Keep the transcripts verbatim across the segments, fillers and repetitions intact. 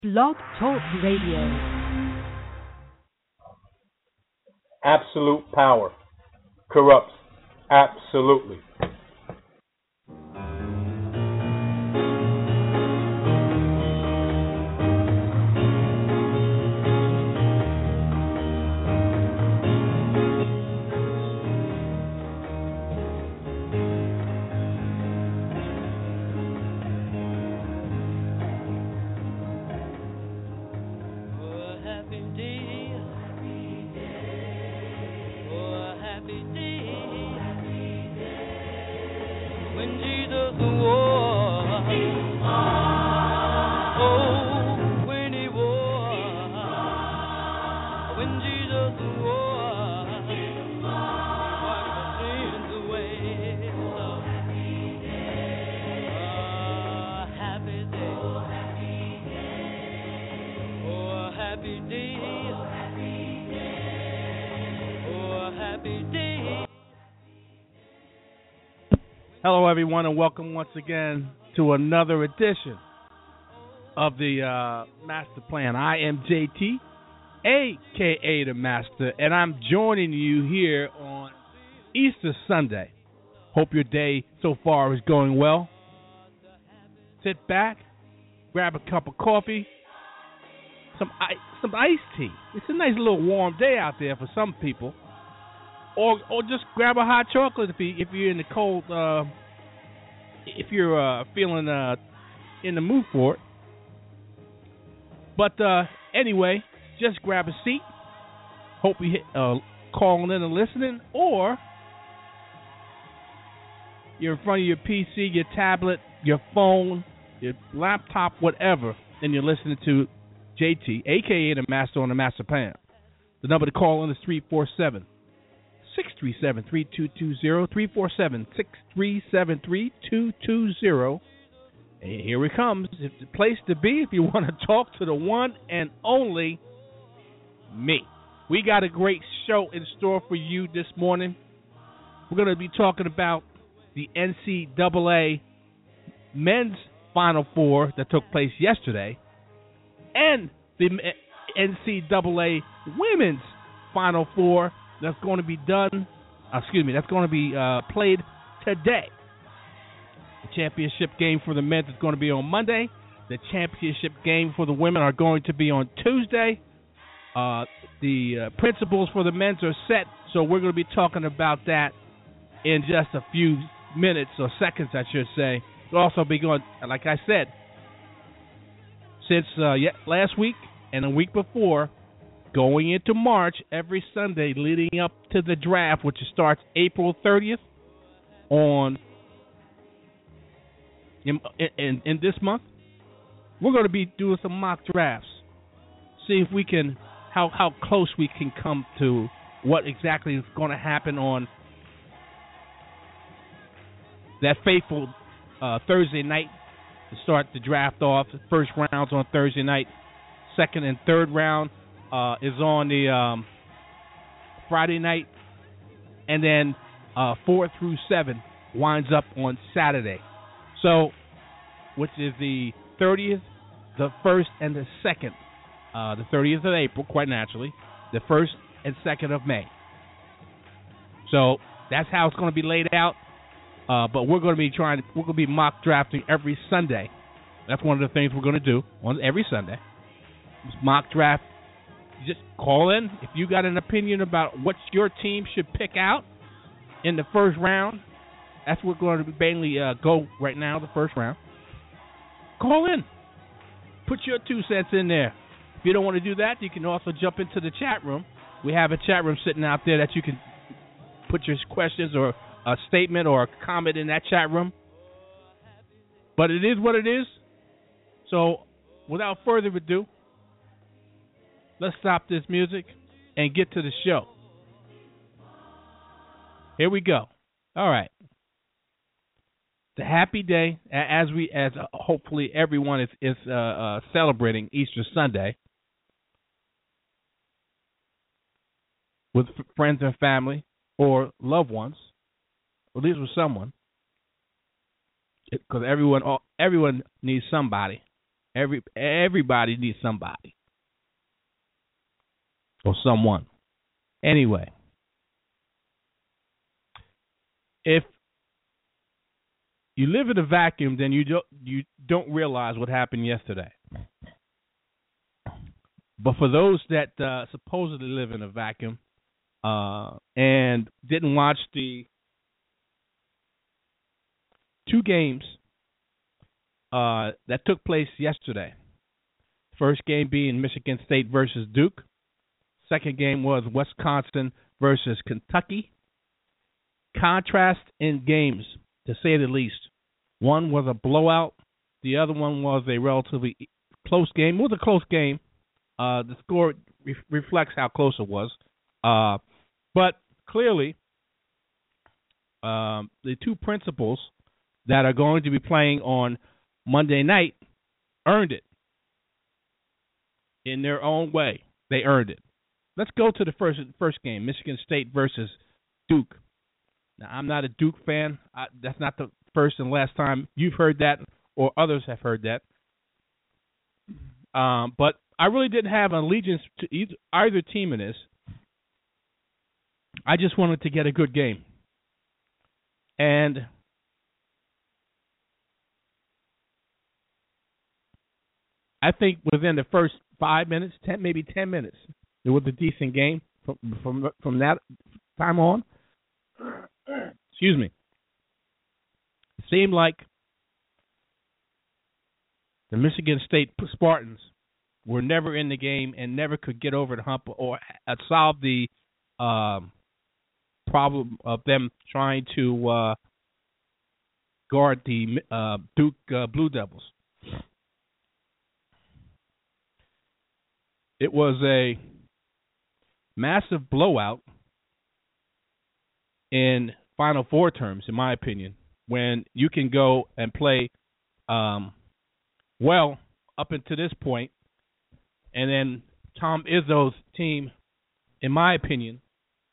Blog Talk Radio. Absolute power corrupts absolutely. Hello, everyone, and welcome once again to another edition of the uh, Master Plan. I am J T, a k a. The Master, and I'm joining you here on Easter Sunday. Hope your day so far is going well. Sit back, grab a cup of coffee, some ice, some iced tea. It's a nice little warm day out there for some people. Or or just grab a hot chocolate if you if you're in the cold uh, if you're uh, feeling uh, in the mood for it. But uh, anyway, just grab a seat. Hope you hit uh, calling in and listening, or you're in front of your P C, your tablet, your phone, your laptop, whatever, and you're listening to J T, aka the Master on the Master Plan. The number to call in is three four seven. six three seven, three two two zero, three four seven, six three seven, three two two zero. And here it comes. It's the place to be if you want to talk to the one and only me. We got a great show in store for you this morning. We're going to be talking about the N C double A men's Final Four that took place yesterday and the N C double A women's Final Four that's going to be done, uh, excuse me, that's going to be uh, played today. The championship game for the men is going to be on Monday. The championship game for the women are going to be on Tuesday. Uh, the uh, principles for the men's are set, so we're going to be talking about that in just a few minutes or seconds, I should say. We'll also be going, like I said, since uh, last week and the week before, going into March, every Sunday leading up to the draft, which starts April thirtieth on in, in, in this month, we're going to be doing some mock drafts. See if we can, how, how close we can come to what exactly is going to happen on that fateful uh, Thursday night to start the draft off. The first round's on Thursday night. Second and third round Uh, is on the um, Friday night, and then uh, four through seven winds up on Saturday. So, which is the thirtieth, the first, and the second. Uh, the thirtieth of April, quite naturally, the first and second of May. So that's how it's going to be laid out. Uh, but we're going to be trying. We're going to be mock drafting every Sunday. That's one of the things we're going to do on every Sunday. Just mock draft. Just call in if you got an opinion about what your team should pick out in the first round. That's what we're going to mainly uh, go right now, the first round. Call in. Put your two cents in there. If you don't want to do that, you can also jump into the chat room. We have a chat room sitting out there that you can put your questions or a statement or a comment in that chat room. But it is what it is. So without further ado, let's stop this music and get to the show. Here we go. All right. The happy day, as we, as uh, hopefully everyone is is uh, uh, celebrating Easter Sunday with f- friends and family or loved ones, or at least with someone, because everyone everyone needs somebody Every everybody needs somebody or someone. Anyway, if you live in a vacuum, then you don't you don't realize what happened yesterday. But for those that uh, supposedly live in a vacuum uh, and didn't watch the two games uh, that took place yesterday, first game being Michigan State versus Duke. Second game was Wisconsin versus Kentucky. Contrast in games, to say the least. One was a blowout. The other one was a relatively close game. It was a close game. Uh, the score re- reflects how close it was. Uh, but clearly, um, the two principals that are going to be playing on Monday night earned it in their own way. They earned it. Let's go to the first first game, Michigan State versus Duke. Now, I'm not a Duke fan. I, that's not the first and last time you've heard that or others have heard that. Um, but I really didn't have an allegiance to either, either team in this. I just wanted to get a good game. And I think within the first five minutes, ten, maybe ten minutes, it was a decent game from from, from that time on. Excuse me. It seemed like the Michigan State Spartans were never in the game and never could get over the hump or solve the um, problem of them trying to uh, guard the uh, Duke uh, Blue Devils. It was a massive blowout in Final Four terms, in my opinion, when you can go and play um, well up until this point, and then Tom Izzo's team, in my opinion,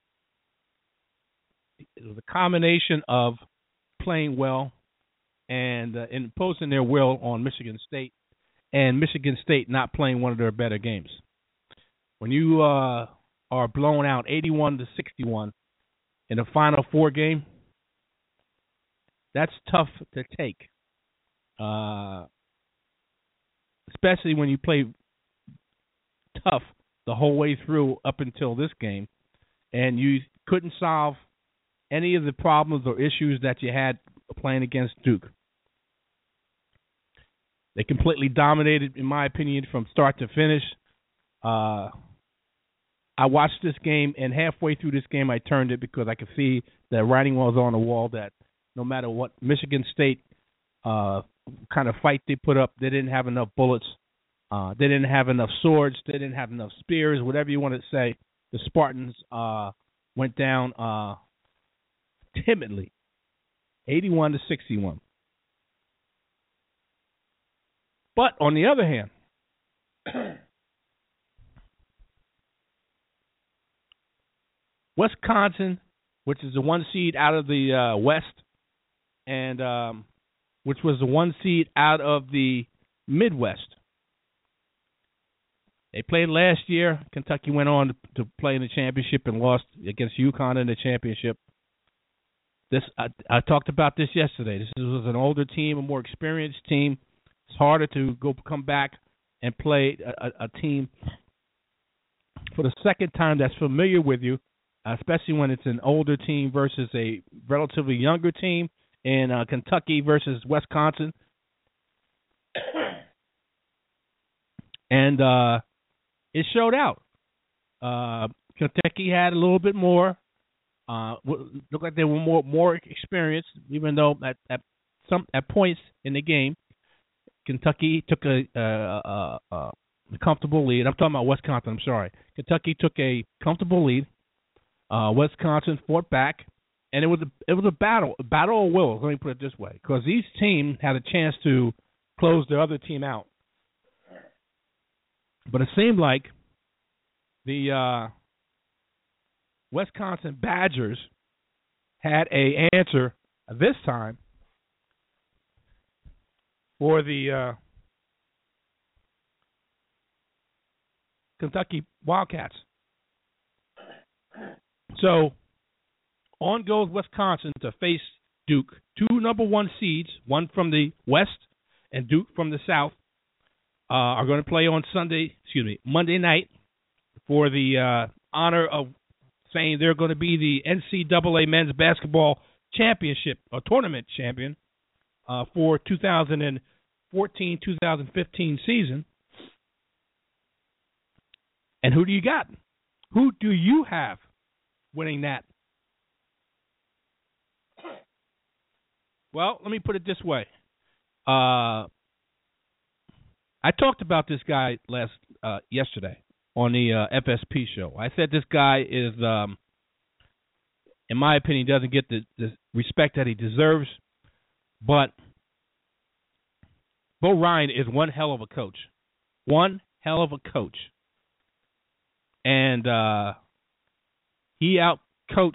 it was a combination of playing well and uh, imposing their will on Michigan State, and Michigan State not playing one of their better games. When you uh, are blown out eighty-one to sixty-one in a Final Four game, that's tough to take, uh, especially when you play tough the whole way through up until this game, and you couldn't solve any of the problems or issues that you had playing against Duke. They completely dominated, in my opinion, from start to finish. Uh, I watched this game, and halfway through this game, I turned it because I could see the writing was on the wall that no matter what Michigan State uh, kind of fight they put up, they didn't have enough bullets. Uh, they didn't have enough swords. They didn't have enough spears, whatever you want to say. The Spartans uh, went down uh, timidly, eighty-one to sixty-one. But on the other hand, Wisconsin, which is the one seed out of the uh, West, and um, which was the one seed out of the Midwest. They played last year. Kentucky went on to, to play in the championship and lost against UConn in the championship. This I, I talked about this yesterday. This was an older team, a more experienced team. It's harder to go come back and play a, a, a team for the second time that's familiar with you, especially when it's an older team versus a relatively younger team in uh, Kentucky versus Wisconsin. And uh, it showed out. Uh, Kentucky had a little bit more. Uh, looked like they were more more experienced, even though at, at some at points in the game, Kentucky took a, a, a, a comfortable lead. I'm talking about Wisconsin. I'm sorry. Kentucky took a comfortable lead. Uh, Wisconsin fought back, and it was a it was a battle, a battle of wills. Let me put it this way, because each team had a chance to close the other team out. But it seemed like the uh, Wisconsin Badgers had a answer this time for the uh, Kentucky Wildcats. So on goes Wisconsin to face Duke, two number one seeds, one from the West and Duke from the South, uh, are going to play on Sunday, excuse me, Monday night for the uh, honor of saying they're going to be the N C double A men's basketball championship or tournament champion uh, for two thousand fourteen two thousand fifteen season. And who do you got? Who do you have winning that? Well, let me put it this way. Uh, I talked about this guy last uh, yesterday on the uh, F S P show. I said this guy is, um, in my opinion, doesn't get the, the respect that he deserves. But Bo Ryan is one hell of a coach. One hell of a coach. And uh, he out-coached.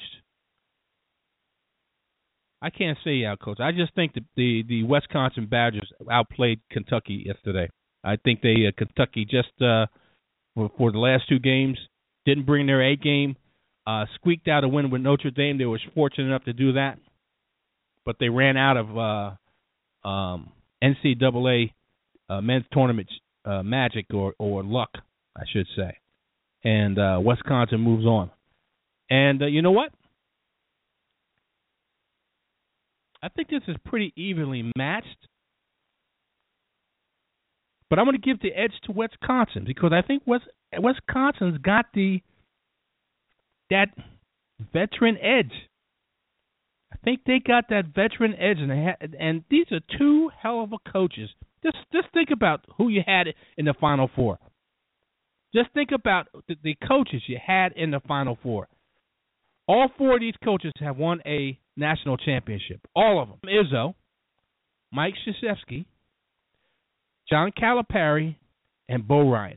I can't say he out-coached. I just think that the, the Wisconsin Badgers outplayed Kentucky yesterday. I think they uh, Kentucky just uh, for, for the last two games didn't bring their A game. Uh, squeaked out a win with Notre Dame. They were fortunate enough to do that, but they ran out of uh, um, N C double A uh, men's tournament uh, magic or, or luck, I should say. And uh, Wisconsin moves on. And uh, you know what? I think this is pretty evenly matched. But I'm going to give the edge to Wisconsin because I think West, Wisconsin's got the that veteran edge. I think they got that veteran edge, and they ha- and these are two hell of a coaches. Just just think about who you had in the Final Four. Just think about the, the coaches you had in the Final Four. All four of these coaches have won a national championship. All of them. Izzo, Mike Krzyzewski, John Calipari, and Bo Ryan.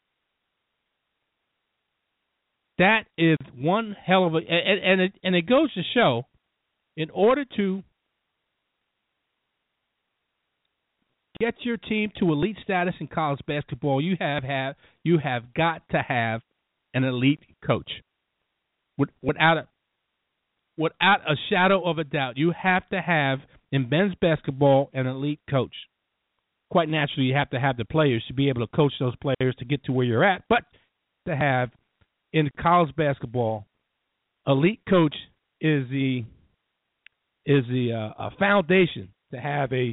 That is one hell of a, and, and, it, and it goes to show, in order to get your team to elite status in college basketball, you have have you have got to have an elite coach. Without a without a shadow of a doubt, you have to have in men's basketball an elite coach. Quite naturally, you have to have the players to be able to coach those players to get to where you're at. But to have in college basketball, elite coach is the is the uh, a foundation to have a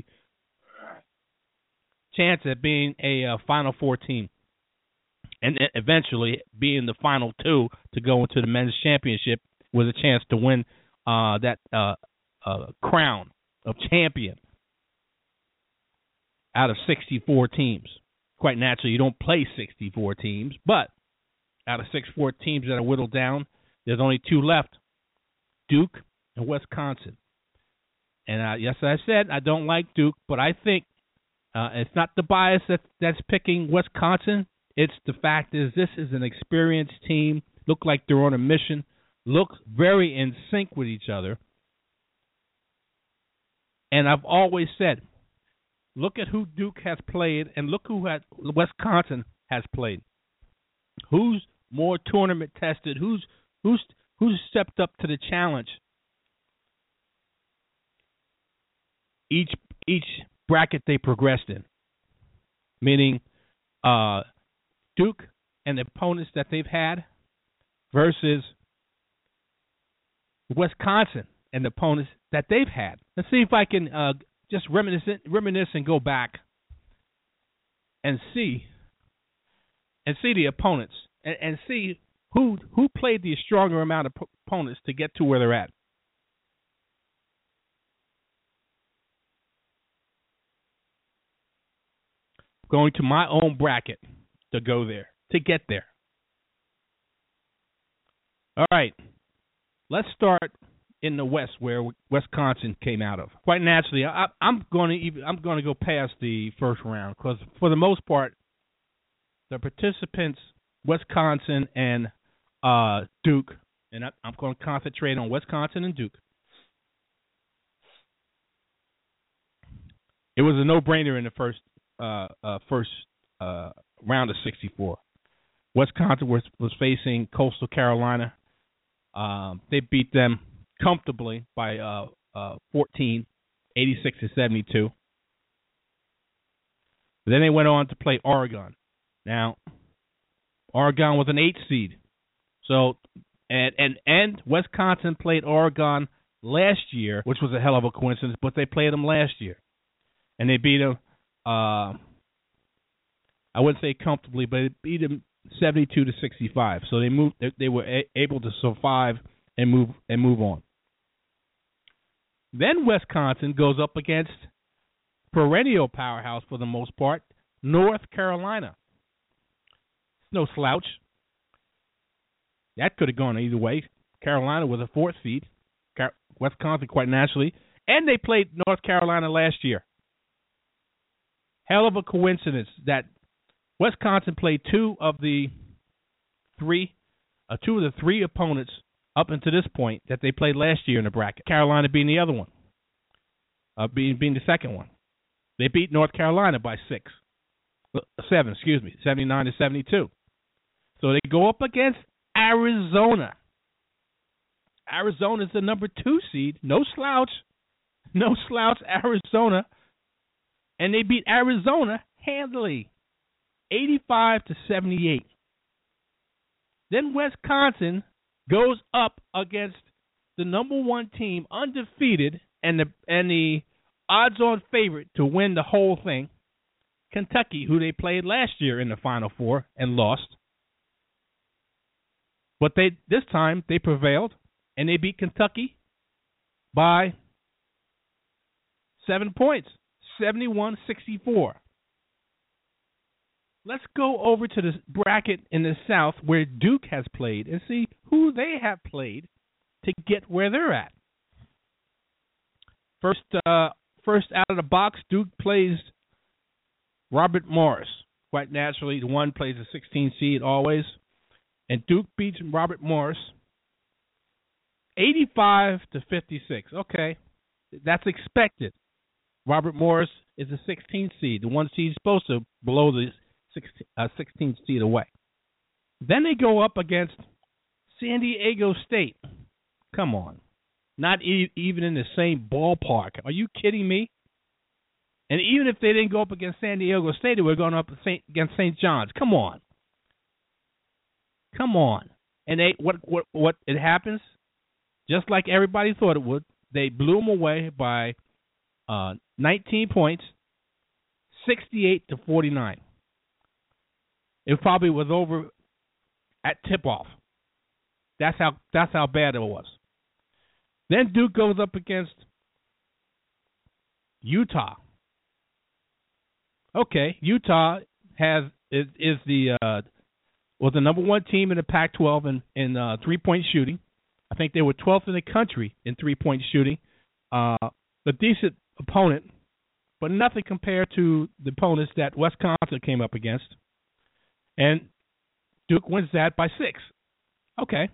chance at being a uh, Final Four team, and eventually being the final two to go into the men's championship with a chance to win uh, that uh, uh, crown of champion out of sixty-four teams. Quite naturally, you don't play sixty-four teams, but out of sixty-four teams that are whittled down, there's only two left, Duke and Wisconsin. And uh, yes, I said I don't like Duke, but I think uh, it's not the bias that, that's picking Wisconsin. It's the fact is this is an experienced team, look like they're on a mission, look very in sync with each other. And I've always said, look at who Duke has played and look who has, Wisconsin has played. Who's more tournament tested? Who's who's who's stepped up to the challenge? Each each bracket they progressed in, meaning uh, Duke and the opponents that they've had versus Wisconsin and the opponents that they've had. Let's see if I can uh, just reminisce, reminisce and go back and see and see the opponents and, and see who who played the stronger amount of p- opponents to get to where they're at. Going to my own bracket to go there, to get there. All right, let's start in the West, where Wisconsin came out of. Quite naturally, I, I'm going to even, I'm going to go past the first round because, for the most part, the participants, Wisconsin and uh, Duke, and I, I'm going to concentrate on Wisconsin and Duke. It was a no-brainer in the first uh, uh, first uh, round of sixty-four. Wisconsin was, was facing Coastal Carolina. Um, they beat them comfortably by uh, uh, fourteen, eighty-six to seventy-two. Then they went on to play Oregon. Now, Oregon was an eight seed. So, and and and Wisconsin played Oregon last year, which was a hell of a coincidence, but they played them last year. And they beat them, uh, I wouldn't say comfortably, but it beat them seventy-two to sixty-five. So they moved. They, they were a, able to survive and move and move on. Then Wisconsin goes up against perennial powerhouse for the most part, North Carolina. No slouch. That could have gone either way. Carolina was a fourth seed. Car- Wisconsin quite naturally. And they played North Carolina last year. Hell of a coincidence that Wisconsin played two of the three, uh, two of the three opponents up until this point that they played last year in the bracket. Carolina being the other one, uh, being being the second one. They beat North Carolina by six, seven, excuse me, seventy-nine to seventy-two. So they go up against Arizona. Arizona's the number two seed. No slouch. No slouch, Arizona. And they beat Arizona handily, eighty-five to seventy-eight. Then Wisconsin goes up against the number one team, undefeated, and the and the odds-on favorite to win the whole thing, Kentucky, who they played last year in the Final Four and lost. But they this time they prevailed, and they beat Kentucky by seven points, seventy-one sixty-four. Let's go over to the bracket in the South where Duke has played and see who they have played to get where they're at. First, uh, first out of the box, Duke plays Robert Morris. Quite naturally, the one plays a sixteen seed always. And Duke beats Robert Morris eighty-five to fifty-six. Okay, that's expected. Robert Morris is a sixteen seed. The one seed is supposed to blow the sixteen seed away. Then they go up against San Diego State. Come on. Not e- even in the same ballpark. Are you kidding me? And even if they didn't go up against San Diego State, they were going up against Saint John's. Come on. Come on. And they what what what it happens, just like everybody thought it would, they blew them away by uh, nineteen points, sixty-eight to forty-nine. It probably was over at tip-off. That's how that's how bad it was. Then Duke goes up against Utah. Okay, Utah has is, is the uh, was the number one team in the Pac twelve in, in uh, three-point shooting. I think they were twelfth in the country in three-point shooting. Uh, a decent opponent, but nothing compared to the opponents that Wisconsin came up against. And Duke wins that by six. Okay.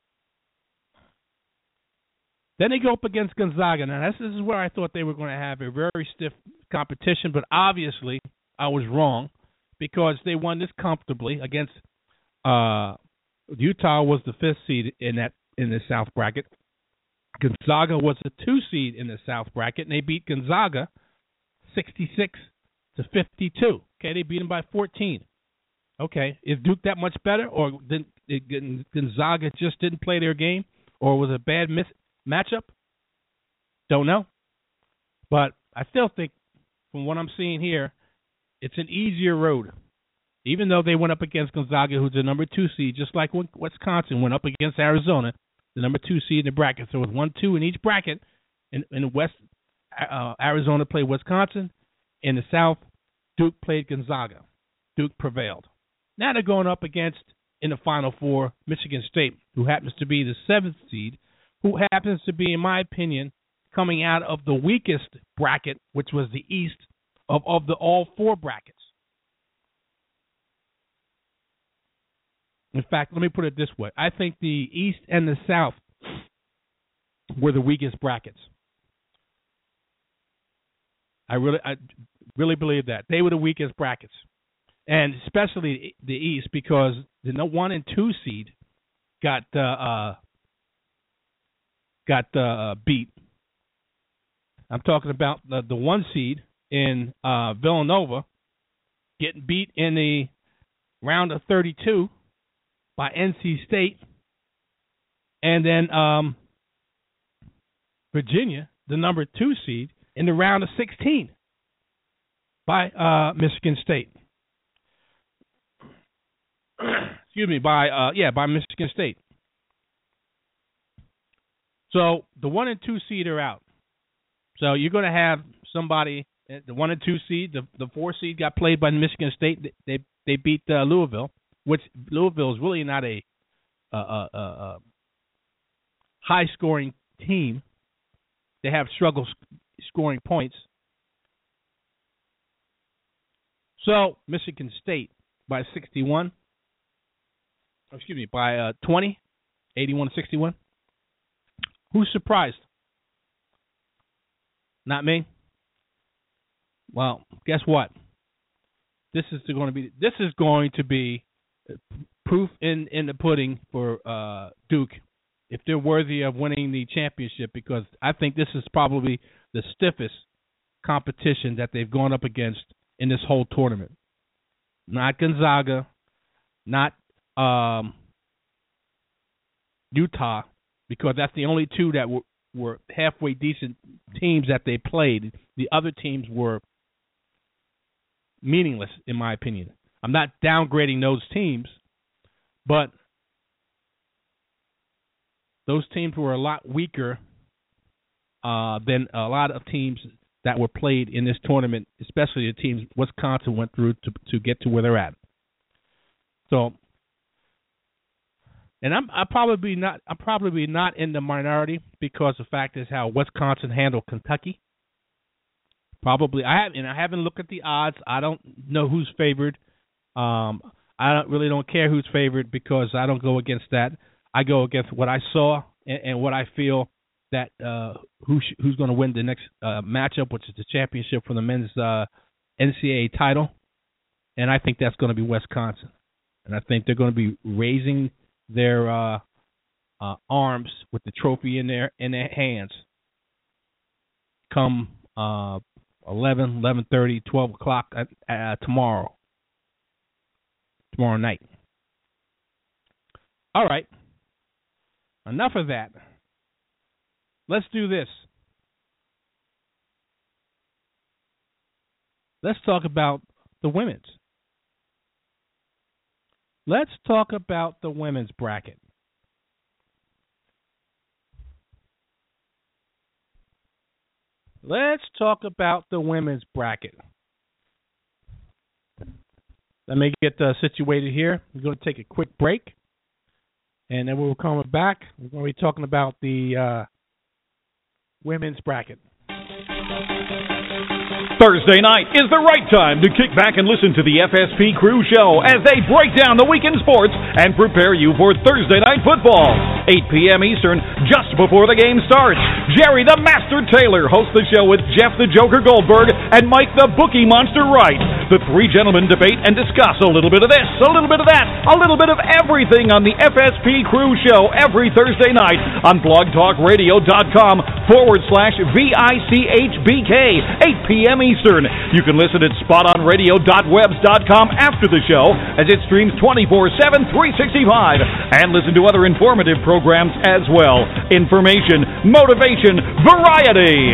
Then they go up against Gonzaga. Now, this, this is where I thought they were going to have a very stiff competition, but obviously I was wrong because they won this comfortably against uh, Utah was the fifth seed in that in the South bracket. Gonzaga was the two seed in the South bracket, and they beat Gonzaga sixty-six to fifty-two. Okay, they beat them by fourteen. Okay, is Duke that much better, or did, did Gonzaga just didn't play their game, or was it a bad miss, matchup? Don't know. But I still think, from what I'm seeing here, it's an easier road. Even though they went up against Gonzaga, who's the number two seed, just like Wisconsin went up against Arizona, the number two seed in the bracket. So with one, two in each bracket, in, in the West, uh, Arizona played Wisconsin. In the South, Duke played Gonzaga. Duke prevailed. Now they're going up against, in the Final Four, Michigan State, who happens to be the seventh seed, who happens to be, in my opinion, coming out of the weakest bracket, which was the East, of, of the all four brackets. In fact, let me put it this way. I think the East and the South were the weakest brackets. I really I really believe that. They were the weakest brackets. and especially the East, because the no one and two seed got uh, uh, got uh, beat. I'm talking about the, the one seed in uh, Villanova getting beat in the round of thirty-two by N C State, and then um, Virginia, the number two seed, in the round of sixteen by uh, Michigan State. Excuse me, by uh, yeah, by Michigan State. So the one and two seed are out. So you're going to have somebody, the one and two seed, the the four seed got played by Michigan State. They they beat uh, Louisville, which Louisville is really not a, a, a, a high scoring team. They have struggle scoring points. So Michigan State by sixty-one. Excuse me, by uh, twenty, eighty-one to sixty-one. Who's surprised? Not me. Well, guess what? This is going to be this is going to be proof in, in the pudding for uh, Duke if they're worthy of winning the championship, because I think this is probably the stiffest competition that they've gone up against in this whole tournament. Not Gonzaga, not um, Utah, because that's the only two that were, were halfway decent teams that they played. The other teams were meaningless, in my opinion. I'm not downgrading those teams, but those teams were a lot weaker uh, than a lot of teams that were played in this tournament, especially the teams Wisconsin went through to to get to where they're at. So, and I'm I probably not I'm probably not in the minority, because the fact is how Wisconsin handled Kentucky. Probably I have and I haven't looked at the odds. I don't know who's favored. Um, I don't really don't care who's favored, because I don't go against that. I go against what I saw and, and what I feel that uh, who sh- who's going to win the next uh, matchup, which is the championship for the men's uh, N C double A title, and I think that's going to be Wisconsin, and I think they're going to be raising their uh, uh, arms with the trophy in their in their hands come uh, eleven, eleven thirty, twelve o'clock uh, uh, tomorrow, tomorrow night. All right, enough of that. Let's do this. Let's talk about the women's. Let's talk about the women's bracket. Let's talk about the women's bracket. Let me get uh, situated here. We're going to take a quick break, and then we'll come back. We're going to be talking about the uh, women's bracket. Thursday night is the right time to kick back and listen to the F S P Crew Show as they break down the weekend sports and prepare you for Thursday night football. eight p.m. Eastern, just before the game starts. Jerry the Master Taylor hosts the show with Jeff the Joker Goldberg and Mike the Bookie Monster Wright. The three gentlemen debate and discuss a little bit of this, a little bit of that, a little bit of everything on the F S P Crew Show every Thursday night on blogtalkradio.com forward slash V I C H B K, eight p.m. Eastern. You can listen at spot on radio dot webs dot com after the show as it streams twenty-four seven, three sixty-five, and listen to other informative programs as well. Information, motivation, variety.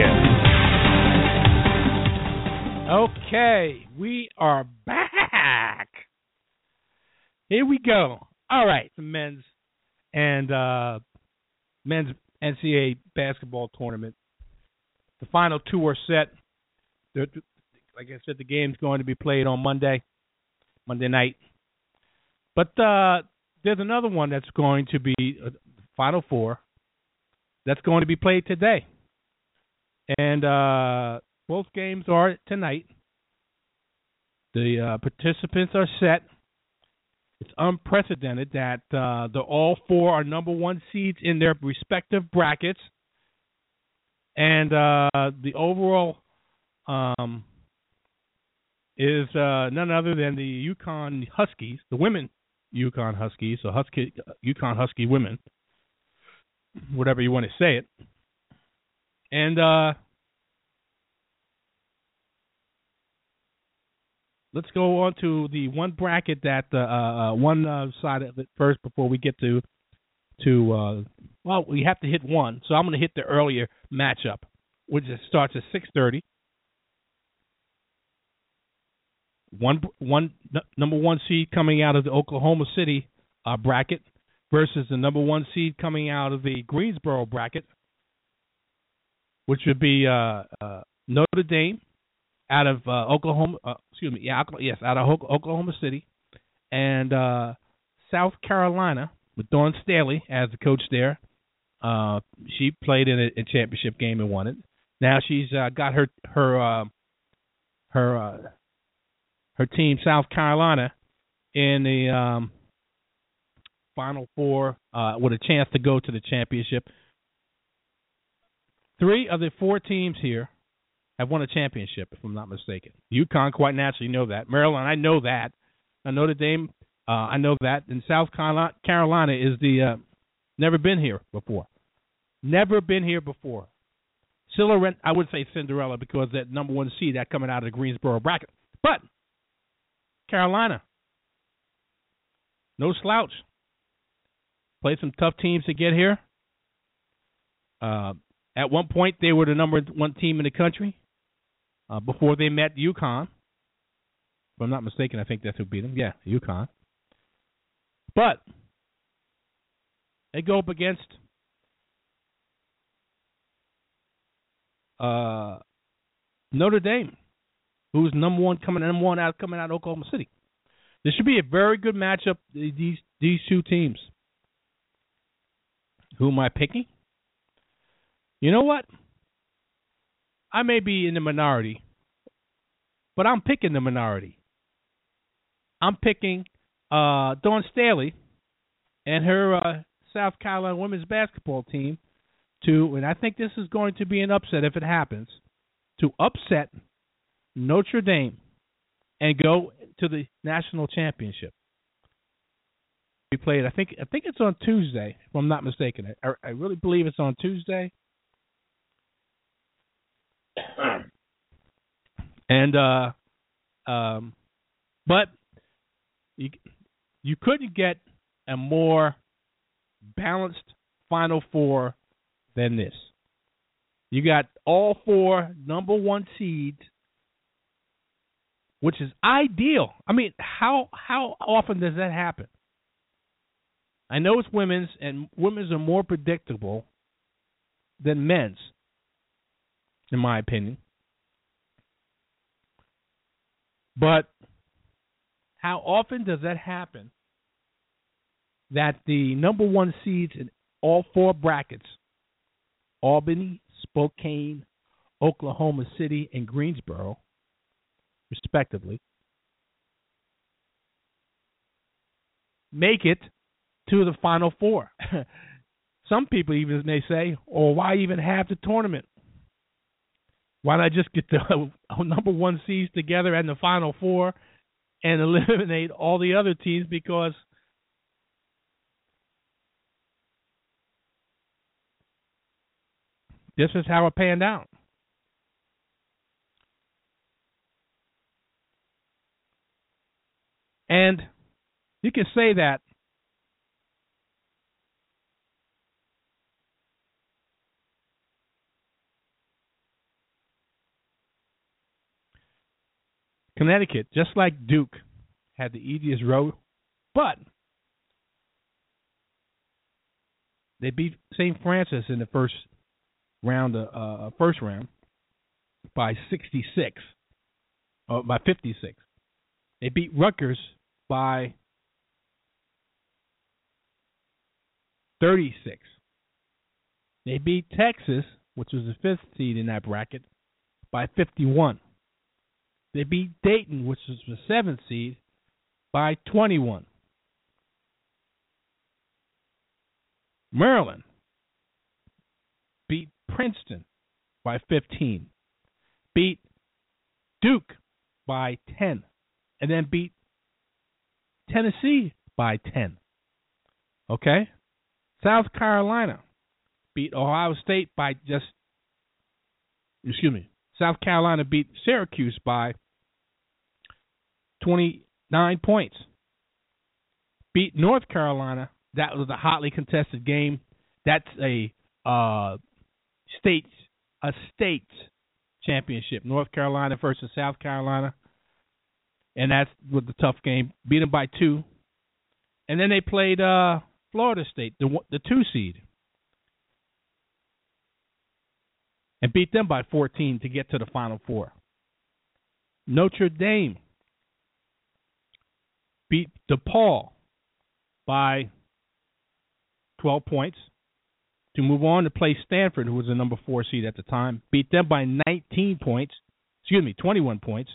Okay, we are back. Here we go. All right, the men's and uh, men's N C double A basketball tournament. The final two are set. They're, like I said, the game's going to be played on Monday, Monday night. But uh, there's another one that's going to be uh, Final Four that's going to be played today. And uh, both games are tonight. The uh, participants are set. It's unprecedented that uh, the all four are number one seeds in their respective brackets. And uh, the overall um, is uh, none other than the UConn Huskies, the women UConn Huskies, so Husky, UConn Husky women, whatever you want to say it. And uh, let's go on to the one bracket that uh, uh, one uh, side of it first before we get to to uh, well, we have to hit one, so I'm going to hit the earlier matchup, which starts at six thirty. One one n- number one seed coming out of the Oklahoma City uh, bracket versus the number one seed coming out of the Greensboro bracket, which would be uh, uh, Notre Dame out of uh, Oklahoma. Uh, excuse me, yeah, yes, out of Oklahoma City, and uh, South Carolina with Dawn Staley as the coach there. Uh, she played in a, a championship game and won it. Now she's uh, got her her uh, her uh, her team, South Carolina, in the um, Final Four uh, with a chance to go to the championship. Three of the four teams here have won a championship, if I'm not mistaken. UConn, quite naturally, know that. Maryland, I know that. Now, Notre Dame, uh, I know that. And South Carolina is the uh, never been here before. Never been here before. Cinderella, I would say Cinderella because that number one seed that coming out of the Greensboro bracket. But Carolina, no slouch. Played some tough teams to get here. Uh, at one point, they were the number one team in the country uh, before they met UConn. If I'm not mistaken, I think that's who beat them. Yeah, UConn. But they go up against uh, Notre Dame, who's number one coming number one out coming out of Oklahoma City. This should be a very good matchup. These these two teams. Who am I picking? You know what? I may be in the minority, but I'm picking the minority. I'm picking uh, Dawn Staley and her uh, South Carolina women's basketball team to, and I think this is going to be an upset if it happens, to upset Notre Dame and go to the national championship. We played, I think I think it's on Tuesday, if I'm not mistaken. I, I really believe it's on Tuesday. And uh, um, but you you couldn't get a more balanced Final Four than this. You got all four number one seeds, which is ideal. I mean, how how often does that happen? I know it's women's, and women's are more predictable than men's, in my opinion. But how often does that happen that the number one seeds in all four brackets, Albany, Spokane, Oklahoma City, and Greensboro, respectively, make it to the Final Four? Some people even may say, "Oh, why even have the tournament? Why not just get the number one seeds together and the Final Four and eliminate all the other teams?" Because this is how it panned out. And you can say that Connecticut, just like Duke, had the easiest road, but they beat Saint Francis in the first round, uh, first round, by sixty-six, or by fifty-six. They beat Rutgers by thirty-six. They beat Texas, which was the fifth seed in that bracket, by fifty-one. They beat Dayton, which was the seventh seed, by twenty-one. Maryland beat Princeton by fifteen. Beat Duke by ten, and then beat Tennessee by ten. Okay? South Carolina beat Ohio State by just, excuse me, South Carolina beat Syracuse by twenty-nine points. Beat North Carolina. That was a hotly contested game. That's a uh, state a state championship. North Carolina versus South Carolina, and that's was the tough game. Beat them by two, and then they played uh, Florida State, the the two seed, and beat them by fourteen to get to the Final Four. Notre Dame beat DePaul by twelve points to move on to play Stanford, who was the number four seed at the time. Beat them by nineteen points. Excuse me, twenty-one points.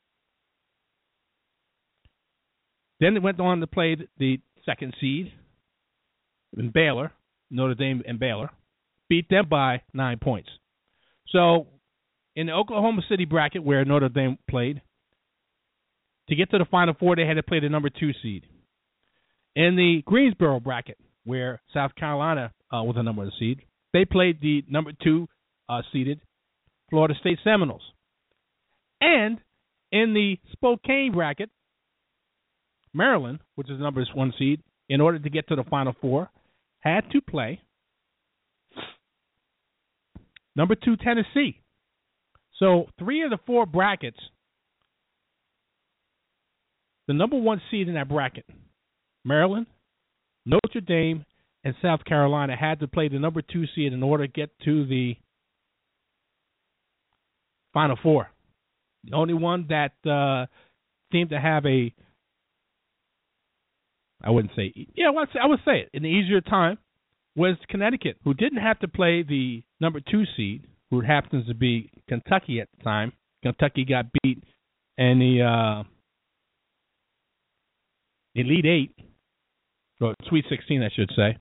Then they went on to play the second seed in Baylor, Notre Dame and Baylor. Beat them by nine points. So in the Oklahoma City bracket where Notre Dame played, to get to the Final Four, they had to play the number two seed. In the Greensboro bracket, where South Carolina uh, was the number one seed, they played the number two uh, seeded Florida State Seminoles. And in the Spokane bracket, Maryland, which is the number one seed, in order to get to the Final Four, had to play number two Tennessee. So three of the four brackets, the number one seed in that bracket, Maryland, Notre Dame, and South Carolina, had to play the number two seed in order to get to the Final Four. The only one that uh, seemed to have a, I wouldn't say, yeah, I would say it, an easier time was Connecticut, who didn't have to play the number two seed, who happens to be Kentucky at the time. Kentucky got beat in the uh, Elite Eight, or Sweet sixteen, I should say.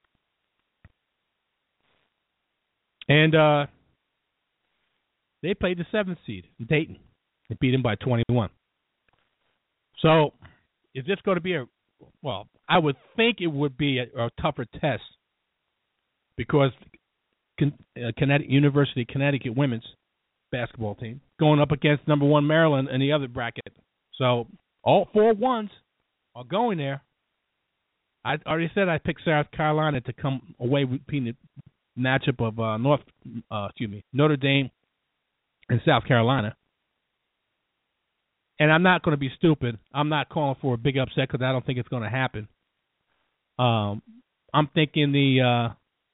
And uh, they played the seventh seed, Dayton. They beat them by twenty-one. So is this going to be a, well, I would think it would be a, a tougher test because Con- uh, Connecticut, University of Connecticut women's basketball team going up against number one Maryland in the other bracket. So all four ones are going there. I already said I picked South Carolina to come away with the matchup of uh, North, uh, excuse me, Notre Dame and South Carolina. And I'm not going to be stupid. I'm not calling for a big upset because I don't think it's going to happen. Um, I'm thinking the uh,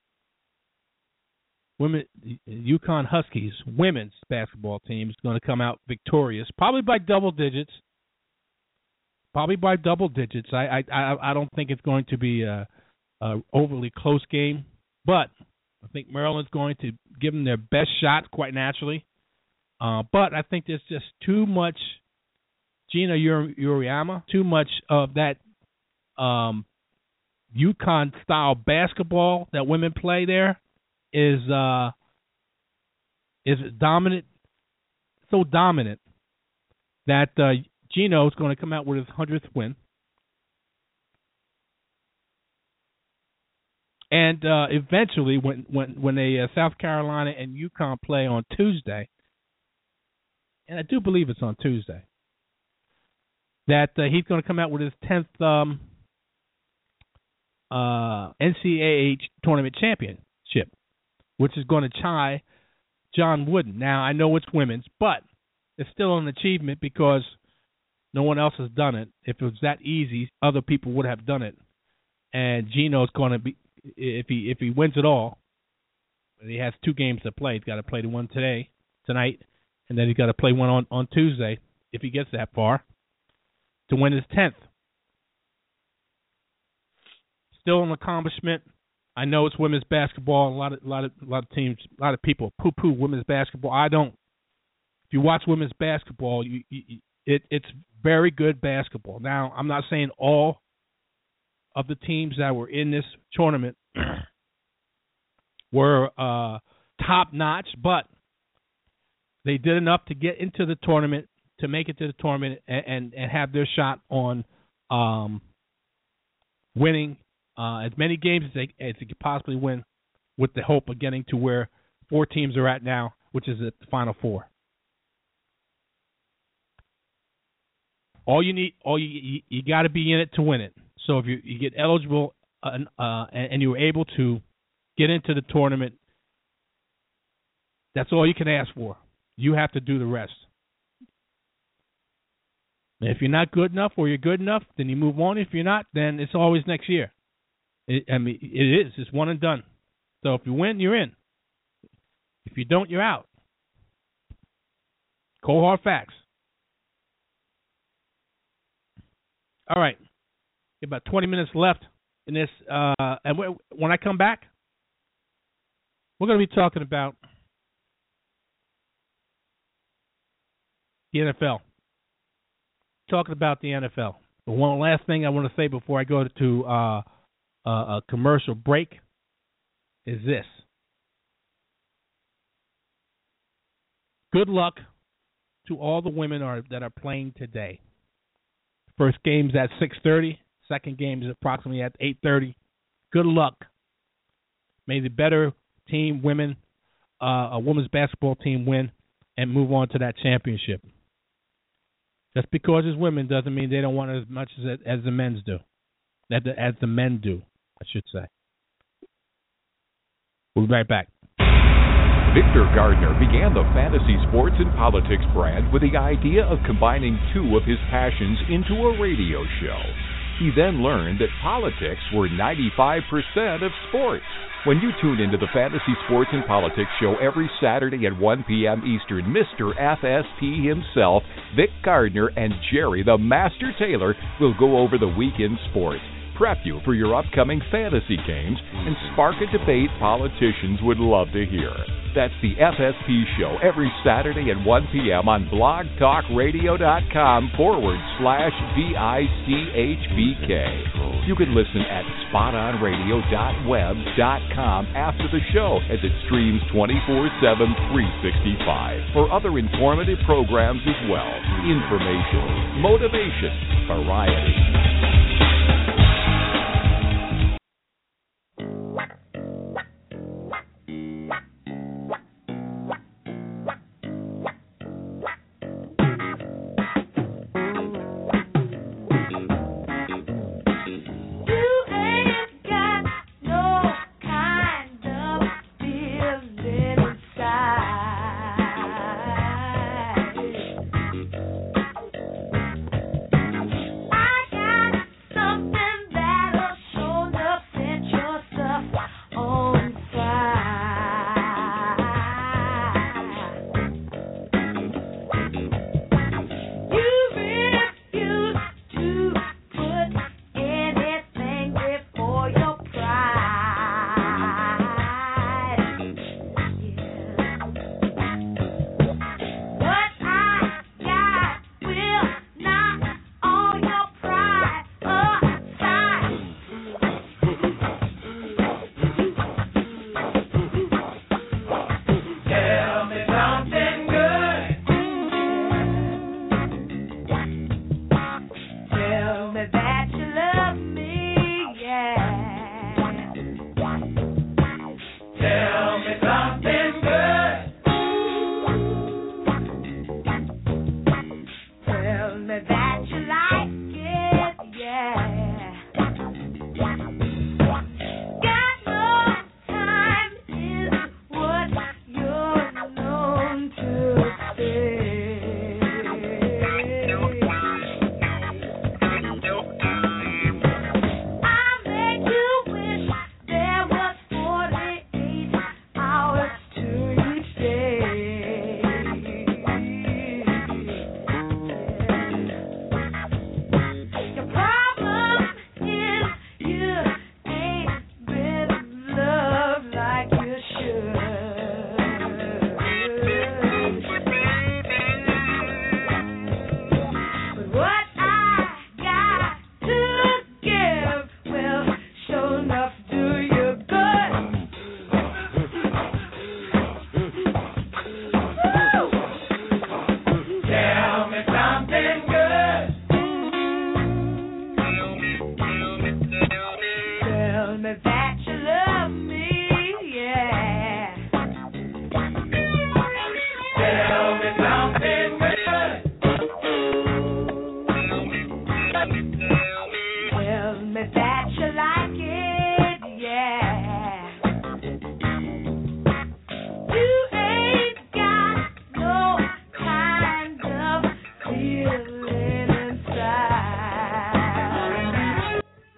women, UConn Huskies women's basketball team is going to come out victorious, probably by double digits. Probably by double digits. I I I don't think it's going to be a, a overly close game, but I think Maryland's going to give them their best shot quite naturally. Uh, but I think there's just too much Gina Uriama, too much of that um, UConn style basketball that women play there is uh, is dominant, so dominant that uh, Gino is going to come out with his hundredth win. And uh, eventually, when when when they uh, South Carolina and UConn play on Tuesday, and I do believe it's on Tuesday, that uh, he's going to come out with his tenth um, uh, N C double A tournament championship, which is going to tie John Wooden. Now, I know it's women's, but it's still an achievement because no one else has done it. If it was that easy, other people would have done it. And Gino's going to be, if he if he wins it all, and he has two games to play. He's got to play the one today, tonight, and then he's got to play one on, on Tuesday if he gets that far to win his tenth. Still an accomplishment. I know it's women's basketball. A lot of a lot of a lot of teams, a lot of people poo-poo women's basketball. I don't. If you watch women's basketball, you, you it it's very good basketball. Now, I'm not saying all of the teams that were in this tournament were uh, top notch, but they did enough to get into the tournament to make it to the tournament and, and, and have their shot on um, winning uh, as many games as they, as they could possibly win, with the hope of getting to where four teams are at now, which is at the Final Four. All you need, all you you, you got to be in it to win it. So if you, you get eligible uh, uh, and, and you're able to get into the tournament, that's all you can ask for. You have to do the rest. And if you're not good enough or you're good enough, then you move on. If you're not, then it's always next year. It, I mean, it is. It's one and done. So if you win, you're in. If you don't, you're out. Cold hard facts. All right. About twenty minutes left in this. Uh, and when I come back, we're going to be talking about the N F L. Talking about the N F L. But one last thing I want to say before I go to uh, uh, a commercial break is this. Good luck to all the women are, that are playing today. First game's at six thirty. Second game is approximately at eight thirty. Good luck. May the better team, women, uh, a women's basketball team win and move on to that championship. Just because it's women doesn't mean they don't want it as much as as the men's do, as the, as the men do, I should say. We'll be right back. Victor Gardner began the Fantasy Sports and Politics brand with the idea of combining two of his passions into a radio show. He then learned that politics were ninety-five percent of sports. When you tune into the Fantasy Sports and Politics show every Saturday at one p.m. Eastern, Mister F S P himself, Vic Gardner, and Jerry the Master Taylor will go over the weekend sports, prep you for your upcoming fantasy games, and spark a debate politicians would love to hear. That's the F S P show every Saturday at one p.m. on blogtalkradio.com forward slash V I C H B K. You can listen at spotonradio dot web dot com after the show as it streams twenty-four seven, three sixty-five for other informative programs as well. Information, motivation, variety. I got that you like it, yeah. You ain't got no kind of feeling inside.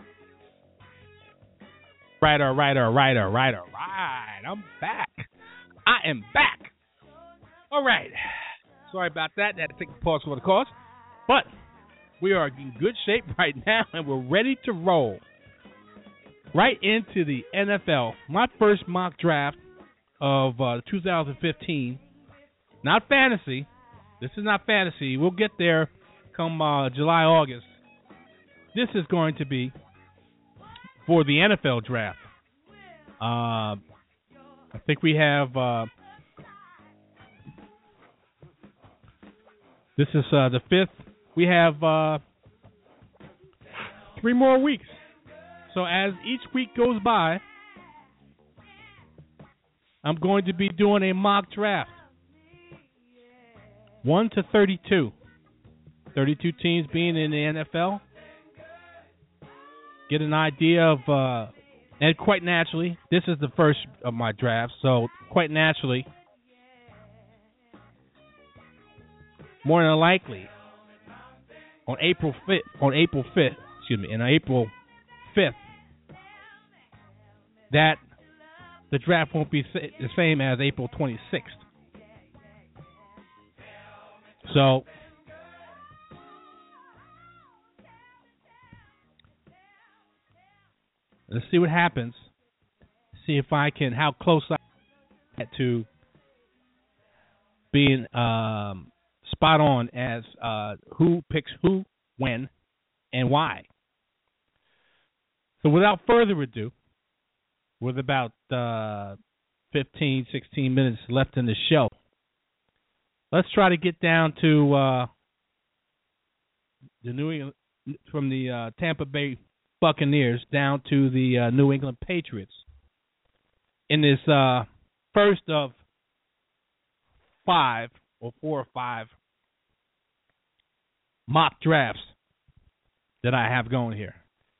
Right, all right, all right, all right, all right. I'm back. I am back. All right. Sorry about that. Had to take a pause for the cause. But we are in good shape right now, and we're ready to roll right into the N F L. My first mock draft of uh, two thousand fifteen. Not fantasy. This is not fantasy. We'll get there come uh, July, August. This is going to be for the N F L draft. Uh, I think we have... Uh, this is uh, the fifth. We have uh, three more weeks. So as each week goes by, I'm going to be doing a mock draft. one to thirty-two. thirty-two teams being in the N F L. Get an idea of, uh, and quite naturally, this is the first of my drafts, so quite naturally, more than likely, on April fifth, on April fifth, excuse me, in April fifth, that the draft won't be the same as April twenty-sixth. So, let's see what happens. See if I can, how close I get to being um, spot on as uh, who picks who, when, and why. So without further ado, with about uh, fifteen, sixteen minutes left in the show, let's try to get down to uh, the New England, from the uh, Tampa Bay Buccaneers down to the uh, New England Patriots in this uh, first of five or four or five mock drafts that I have going here.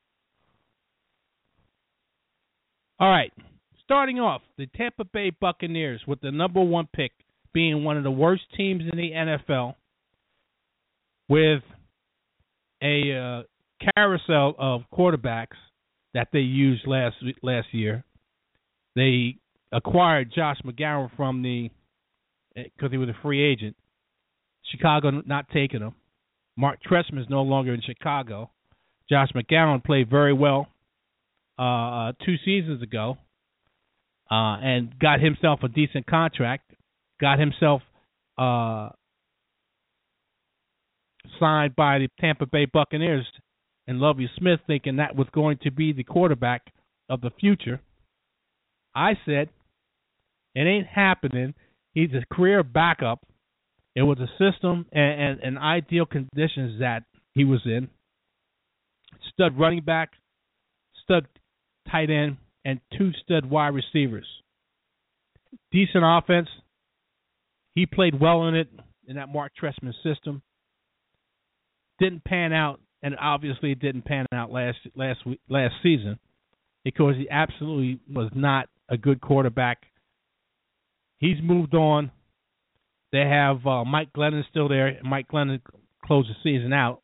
All right, starting off, the Tampa Bay Buccaneers with the number one pick, being one of the worst teams in the N F L, with a uh, carousel of quarterbacks that they used last last year. They acquired Josh McGowan from the, because he was a free agent. Chicago not taking him. Mark Trestman is no longer in Chicago. Josh McGowan played very well uh, two seasons ago uh, and got himself a decent contract. Got himself uh, signed by the Tampa Bay Buccaneers, and Lovie Smith thinking that was going to be the quarterback of the future. I said, it ain't happening. He's a career backup. It was a system and, and, and ideal conditions that he was in. Stud running back, stud tight end, and two stud wide receivers. Decent offense. He played well in it, in that Mark Trestman system. Didn't pan out, and obviously it didn't pan out last last week, last season, because he absolutely was not a good quarterback. He's moved on. They have uh, Mike Glennon still there. Mike Glennon closed the season out.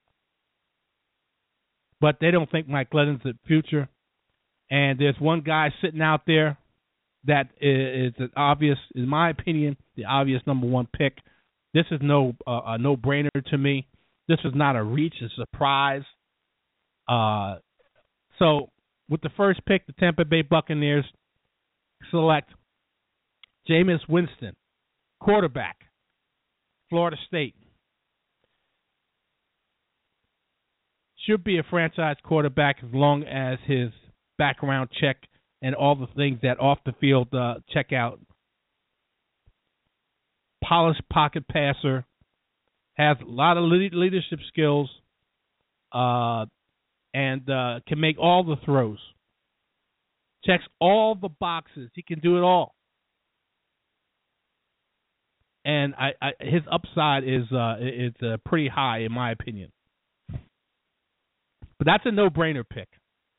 But they don't think Mike Glennon's the future. And there's one guy sitting out there that is an obvious, in my opinion, the obvious number one pick. This is no uh, a no-brainer to me. This is not a reach, it's a surprise. Uh, so with the first pick, the Tampa Bay Buccaneers select Jameis Winston, quarterback, Florida State. Should be a franchise quarterback as long as his background check and all the things that off the field uh, check out. Polished pocket passer, has a lot of leadership skills, uh, and uh, can make all the throws. Checks all the boxes. He can do it all. And I, I, his upside is uh, is uh, pretty high, in my opinion. But that's a no-brainer pick.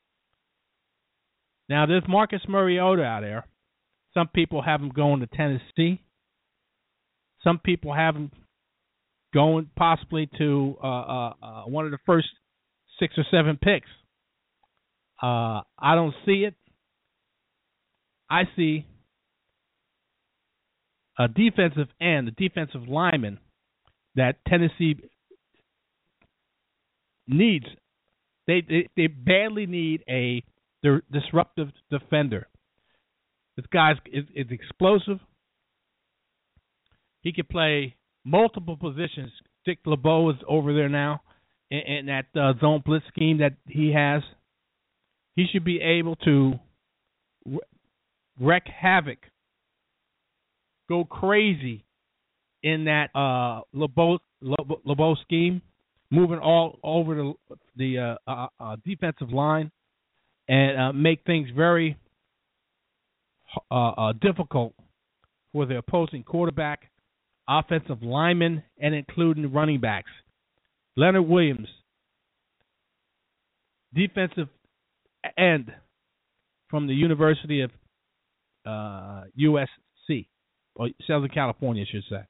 Now, there's Marcus Mariota out there. Some people have him going to Tennessee. Some people have him going possibly to uh, uh, uh, one of the first six or seven picks. Uh, I don't see it. I see a defensive end, a defensive lineman that Tennessee needs. They they, they badly need a disruptive defender. This guy is, is explosive. He can play multiple positions. Dick LeBeau is over there now in, in that uh, zone blitz scheme that he has. He should be able to wreak havoc, go crazy in that uh, LeBeau, LeBeau, LeBeau scheme, moving all over the, the uh, uh, uh, defensive line and uh, make things very uh, uh, difficult for the opposing quarterback, offensive linemen, and including running backs. Leonard Williams, defensive end from the University of uh, U S C, or Southern California, I should say.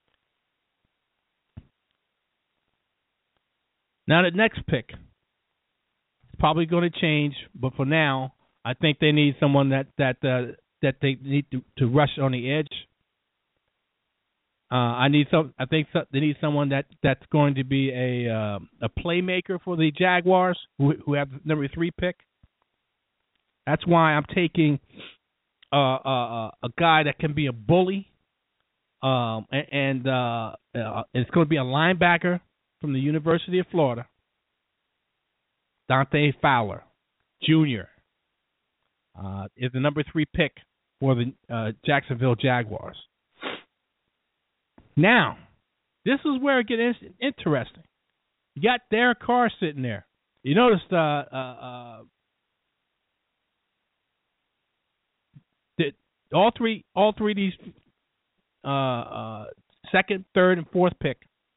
Now, the next pick is probably going to change, but for now, I think they need someone that that uh, that they need to, to rush on the edge. Uh, I need some. I think so, they need someone that, that's going to be a uh, a playmaker for the Jaguars, who, who have the number three pick. That's why I'm taking uh, uh, a guy that can be a bully, um, and, and uh, uh, it's going to be a linebacker from the University of Florida, Dante Fowler, Junior Uh, is the number three pick for the uh, Jacksonville Jaguars. Now, this is where it gets interesting. You got Derek Carr sitting there. You noticed uh, uh, uh, that all three, all three of these uh, uh, second, third, and fourth pick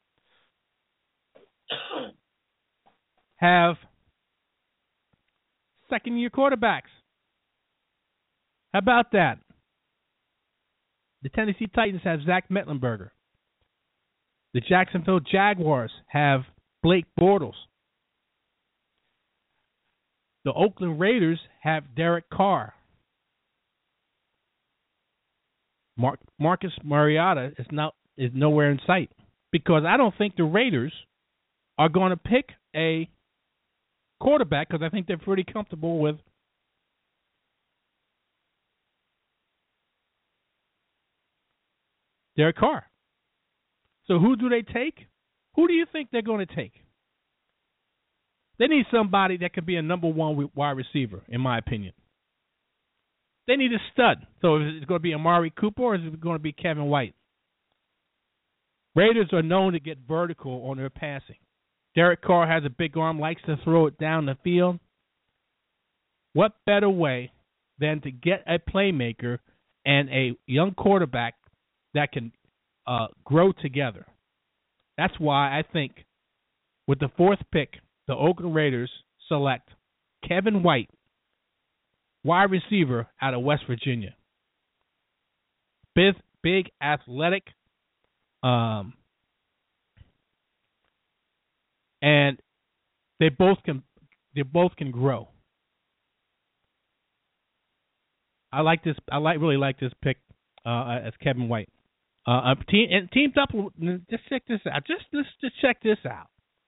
have second-year quarterbacks. How about that? The Tennessee Titans have Zach Mettenberger. The Jacksonville Jaguars have Blake Bortles. The Oakland Raiders have Derek Carr. Mar- Marcus Mariota is not is nowhere in sight because I don't think the Raiders are going to pick a quarterback because I think they're pretty comfortable with Derek Carr. So who do they take? Who do you think they're going to take? They need somebody that could be a number one wide receiver, in my opinion. They need a stud. So is it going to be Amari Cooper or is it going to be Kevin White? Raiders are known to get vertical on their passing. Derek Carr has a big arm, likes to throw it down the field. What better way than to get a playmaker and a young quarterback that can uh, grow together? That's why I think with the fourth pick, the Oakland Raiders select Kevin White, wide receiver out of West Virginia. Big, big athletic, um, and they both can they both can grow. I like this. I like really like this pick uh, as Kevin White. Uh, team and teamed up. Just check this out. Just just just check this out.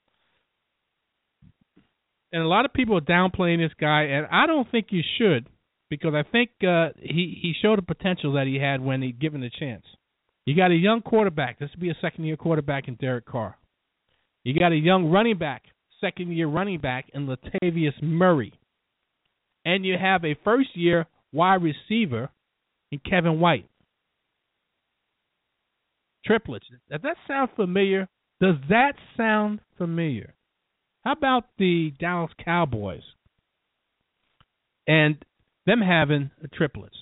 And a lot of people are downplaying this guy, and I don't think you should, because I think uh, he he showed the potential that he had when he given the chance. You got a young quarterback. This would be a second-year quarterback in Derek Carr. You got a young running back, second-year running back in Latavius Murray. And you have a first-year wide receiver in Kevin White. Triplets. Does that sound familiar? Does that sound familiar? How about the Dallas Cowboys and them having triplets?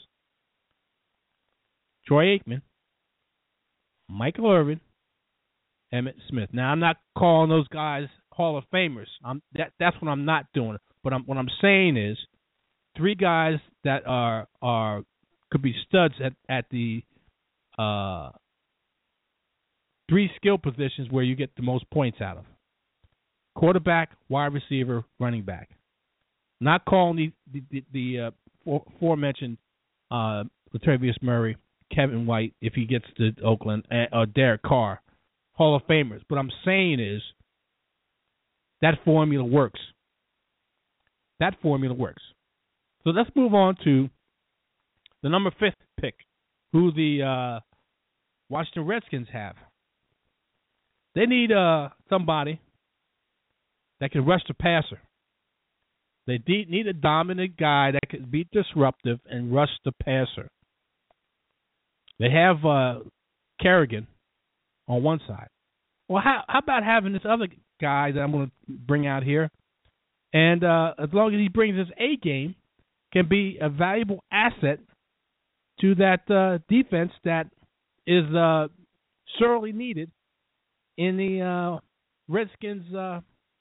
Troy Aikman, Michael Irvin, Emmitt Smith. Now, I'm not calling those guys Hall of Famers. I'm, that that's what I'm not doing. But I'm, what I'm saying is three guys that are are could be studs at at the uh, three skill positions where you get the most points out of: quarterback, wide receiver, running back. Not calling the the, the, the uh, aforementioned uh, Latavius Murray, Kevin White, if he gets to Oakland, or Derek Carr, Hall of Famers. What I'm saying is that formula works. That formula works. So let's move on to the number fifth pick, who the uh, Washington Redskins have. They need uh, somebody that can rush the passer. They de- need a dominant guy that can be disruptive and rush the passer. They have uh, Kerrigan on one side. Well, how, how about having this other guy that I'm going to bring out here? And uh, as long as he brings his A game, can be a valuable asset to that uh, defense that is uh, sorely needed in the uh, Redskins' uh,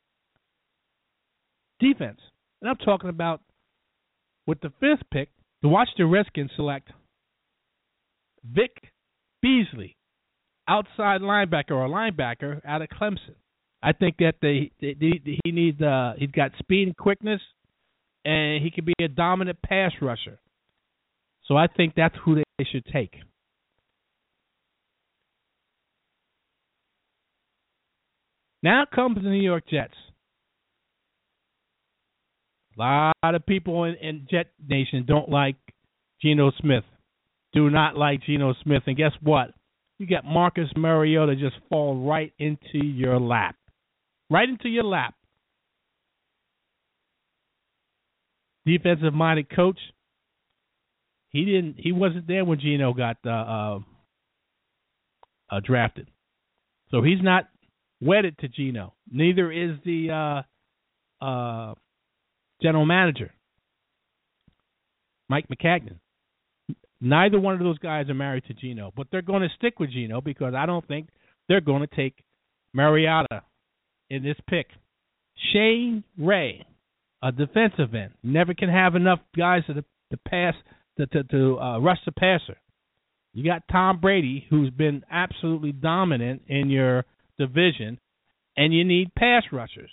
defense. And I'm talking about with the fifth pick, the Washington Redskins select Vic Beasley, outside linebacker or linebacker out of Clemson. I think that they, they, they he needs uh, he's got speed and quickness, and he can be a dominant pass rusher. So I think that's who they should take. Now comes the New York Jets. A lot of people in, in Jet Nation don't like Geno Smith. Do not like Geno Smith. And guess what? You got Marcus Mariota just fall right into your lap. Right into your lap. Defensive-minded coach. He didn't. He wasn't there when Geno got uh, uh, uh, drafted. So he's not wedded to Geno. Neither is the uh, uh, general manager, Mike McCagnon. Neither one of those guys are married to Geno, but they're going to stick with Geno because I don't think they're going to take Mariota in this pick. Shane Ray, a defensive end, never can have enough guys to, to pass to to, to uh, rush the passer. You got Tom Brady, who's been absolutely dominant in your division, and you need pass rushers.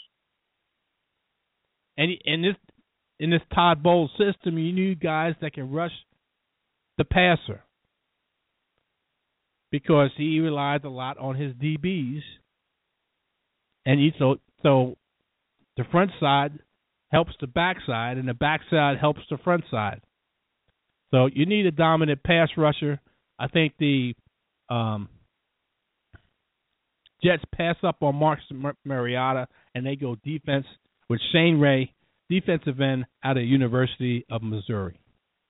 And in this in this Todd Bowles system, you need guys that can rush the passer because he relies a lot on his D Bs, and you, so so the front side helps the backside, and the backside helps the front side. So you need a dominant pass rusher. I think the um, Jets pass up on Marcus Mariota, and they go defense with Shane Ray, defensive end out of University of Missouri.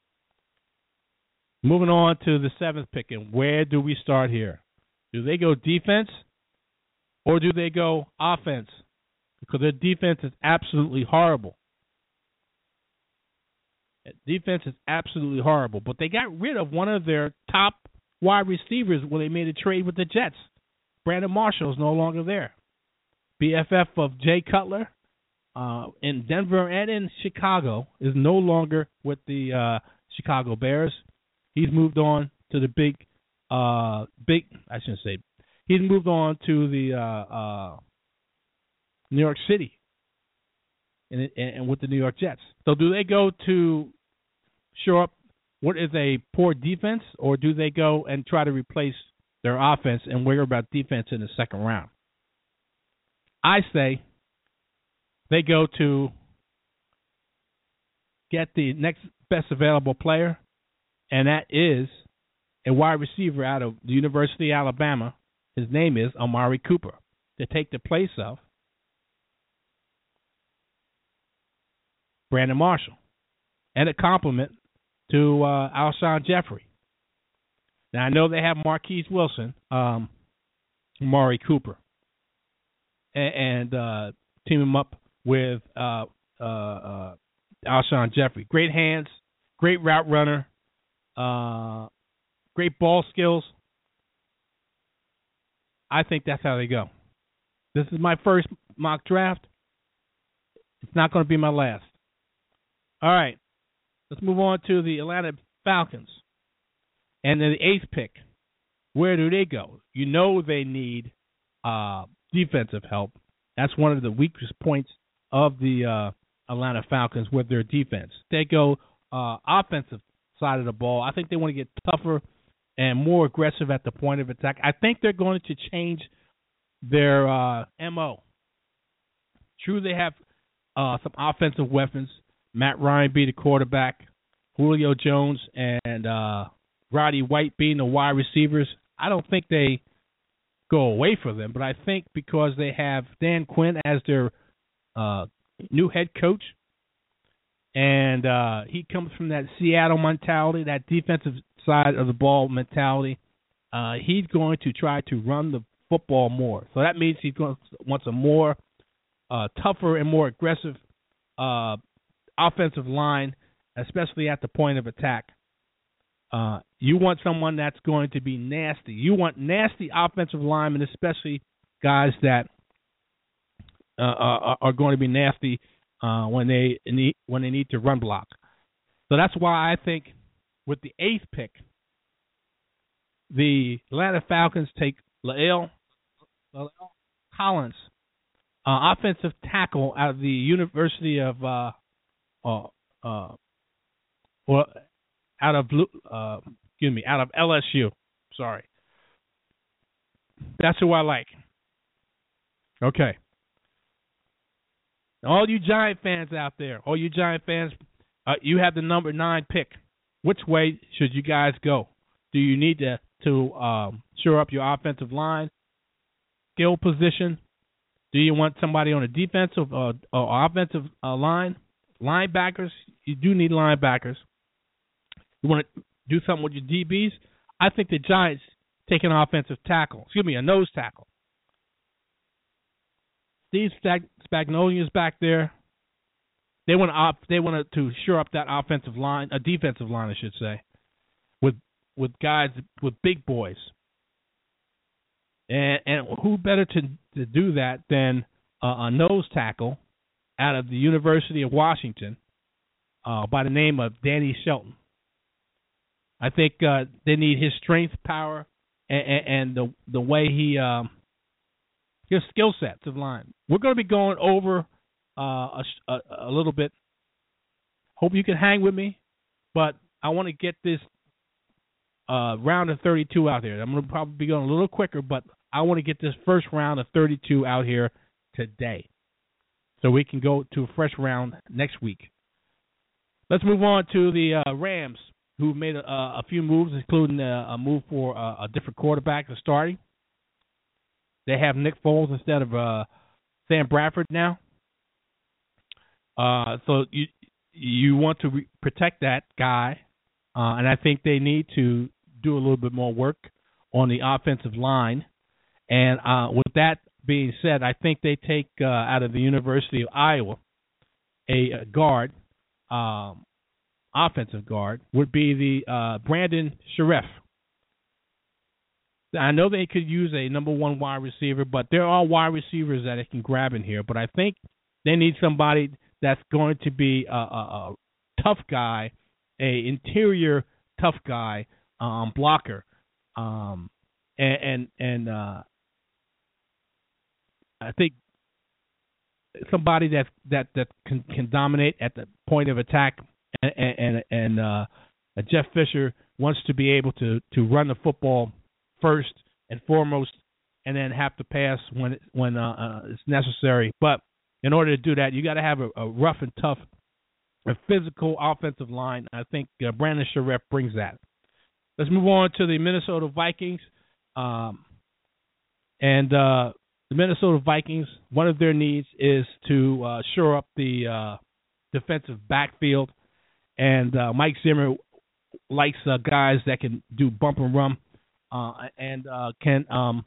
Moving on to the seventh pick, and where do we start here? Do they go defense or do they go offense? Because their defense is absolutely horrible. Defense is absolutely horrible, but they got rid of one of their top wide receivers when they made a trade with the Jets. Brandon Marshall is no longer there. B F F of Jay Cutler uh, in Denver and in Chicago is no longer with the uh, Chicago Bears. He's moved on to the big, uh, big. I shouldn't say. He's moved on to the uh, uh, New York City, and, and, and with the New York Jets. So, do they go to shore up what is a poor defense, or do they go and try to replace their offense and worry about defense in the second round? I say they go to get the next best available player, and that is a wide receiver out of the University of Alabama. His name is Amari Cooper, to take the place of Brandon Marshall, and a compliment to uh, Alshon Jeffrey. Now, I know they have Marquise Wilson, um, Amari Cooper, and, and uh, team him up with uh, uh, uh, Alshon Jeffrey. Great hands, great route runner, uh, great ball skills. I think that's how they go. This is my first mock draft. It's not going to be my last. All right. Let's move on to the Atlanta Falcons. And then the eighth pick. Where do they go? You know they need uh, defensive help. That's one of the weakest points of the uh, Atlanta Falcons with their defense. They go uh, offensive side of the ball. I think they want to get tougher and more aggressive at the point of attack. I think they're going to change their uh, M O. True, they have uh, some offensive weapons. Matt Ryan being the quarterback, Julio Jones and uh, Roddy White being the wide receivers. I don't think they go away from them, but I think because they have Dan Quinn as their uh, new head coach, and uh, he comes from that Seattle mentality, that defensive side of the ball mentality, uh, he's going to try to run the football more. So that means he wants a more uh, tougher and more aggressive uh, offensive line, especially at the point of attack. Uh, you want someone that's going to be nasty. You want nasty offensive linemen, especially guys that uh, are, are going to be nasty uh, when they need when they need to run block. So that's why I think with the eighth pick, the Atlanta Falcons take La'el, La'el Collins, uh, offensive tackle out of the University of uh, uh, uh, well, out of uh, excuse me, out of L S U. Sorry, that's who I like. Okay, all you Giant fans out there, all you Giant fans, uh, you have the number nine pick. Which way should you guys go? Do you need to to um, shore up your offensive line, skill position? Do you want somebody on a defensive uh, or offensive uh, line? Linebackers, you do need linebackers. You want to do something with your D Bs? I think the Giants take an offensive tackle. Excuse me, a nose tackle. Steve Spagnuolo is back there. They want to op, they want to shore up that offensive line, a defensive line, I should say, with with guys with big boys. And and who better to to do that than uh, a nose tackle out of the University of Washington uh, by the name of Danny Shelton. I think uh, they need his strength, power, and, and the the way he um, his skill set to the line. We're going to be going over uh, a, a, a little bit. Hope you can hang with me, but I want to get this uh, round of thirty-two out here. I'm going to probably be going a little quicker, but I want to get this first round of thirty-two out here today, so we can go to a fresh round next week. Let's move on to the uh, Rams, who made a, a few moves, including a, a move for a, a different quarterback to starting. They have Nick Foles instead of uh, Sam Bradford now. Uh, so you you want to re- protect that guy, uh, and I think they need to do a little bit more work on the offensive line. And uh, with that being said, I think they take uh, out of the University of Iowa a, a guard, um, offensive guard, would be the uh, Brandon Sheriff. I know they could use a number one wide receiver, but there are wide receivers that they can grab in here. But I think they need somebody that's going to be a, a, a tough guy, a interior tough guy, um, blocker, um, and and, and uh, I think somebody that that that can, can dominate at the point of attack, and and, and uh, Jeff Fisher wants to be able to, to run the football first and foremost, and then have to pass when when uh, uh, it's necessary. But in order to do that, you got to have a, a rough and tough, a physical offensive line. I think uh, Brandon Sheriff brings that. Let's move on to the Minnesota Vikings. Um, and uh, the Minnesota Vikings, one of their needs is to uh, shore up the uh, defensive backfield. And uh, Mike Zimmer likes uh, guys that can do bump and run uh, and uh, can um,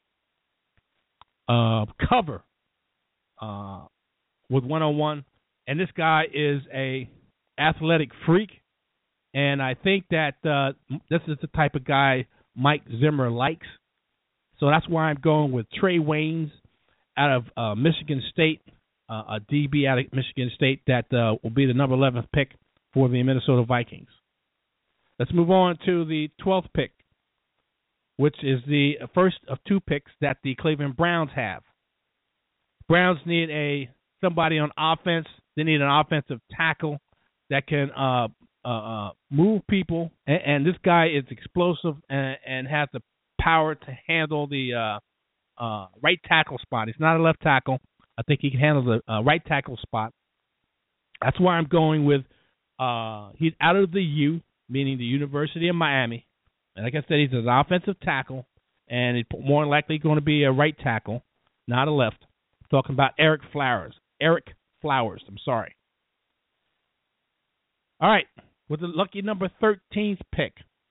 uh, cover uh, with one-on-one. And this guy is a athletic freak. And I think that uh, this is the type of guy Mike Zimmer likes. So that's why I'm going with Trey Waynes out of uh, Michigan State, uh, a D B out of Michigan State that uh, will be the number eleventh pick for the Minnesota Vikings. Let's move on to the twelfth pick, which is the first of two picks that the Cleveland Browns have. Browns need a somebody on offense. They need an offensive tackle that can uh, uh, uh, move people, and, and this guy is explosive and, and has the power to handle the uh, uh, right tackle spot. He's not a left tackle. I think he can handle the uh, right tackle spot. That's why I'm going with uh, he's out of the U, meaning the University of Miami. And like I said, he's an offensive tackle, and it's more than likely going to be a right tackle, not a left. I'm talking about Eric Flowers. Eric Flowers, I'm sorry. All right, with the lucky number thirteenth pick.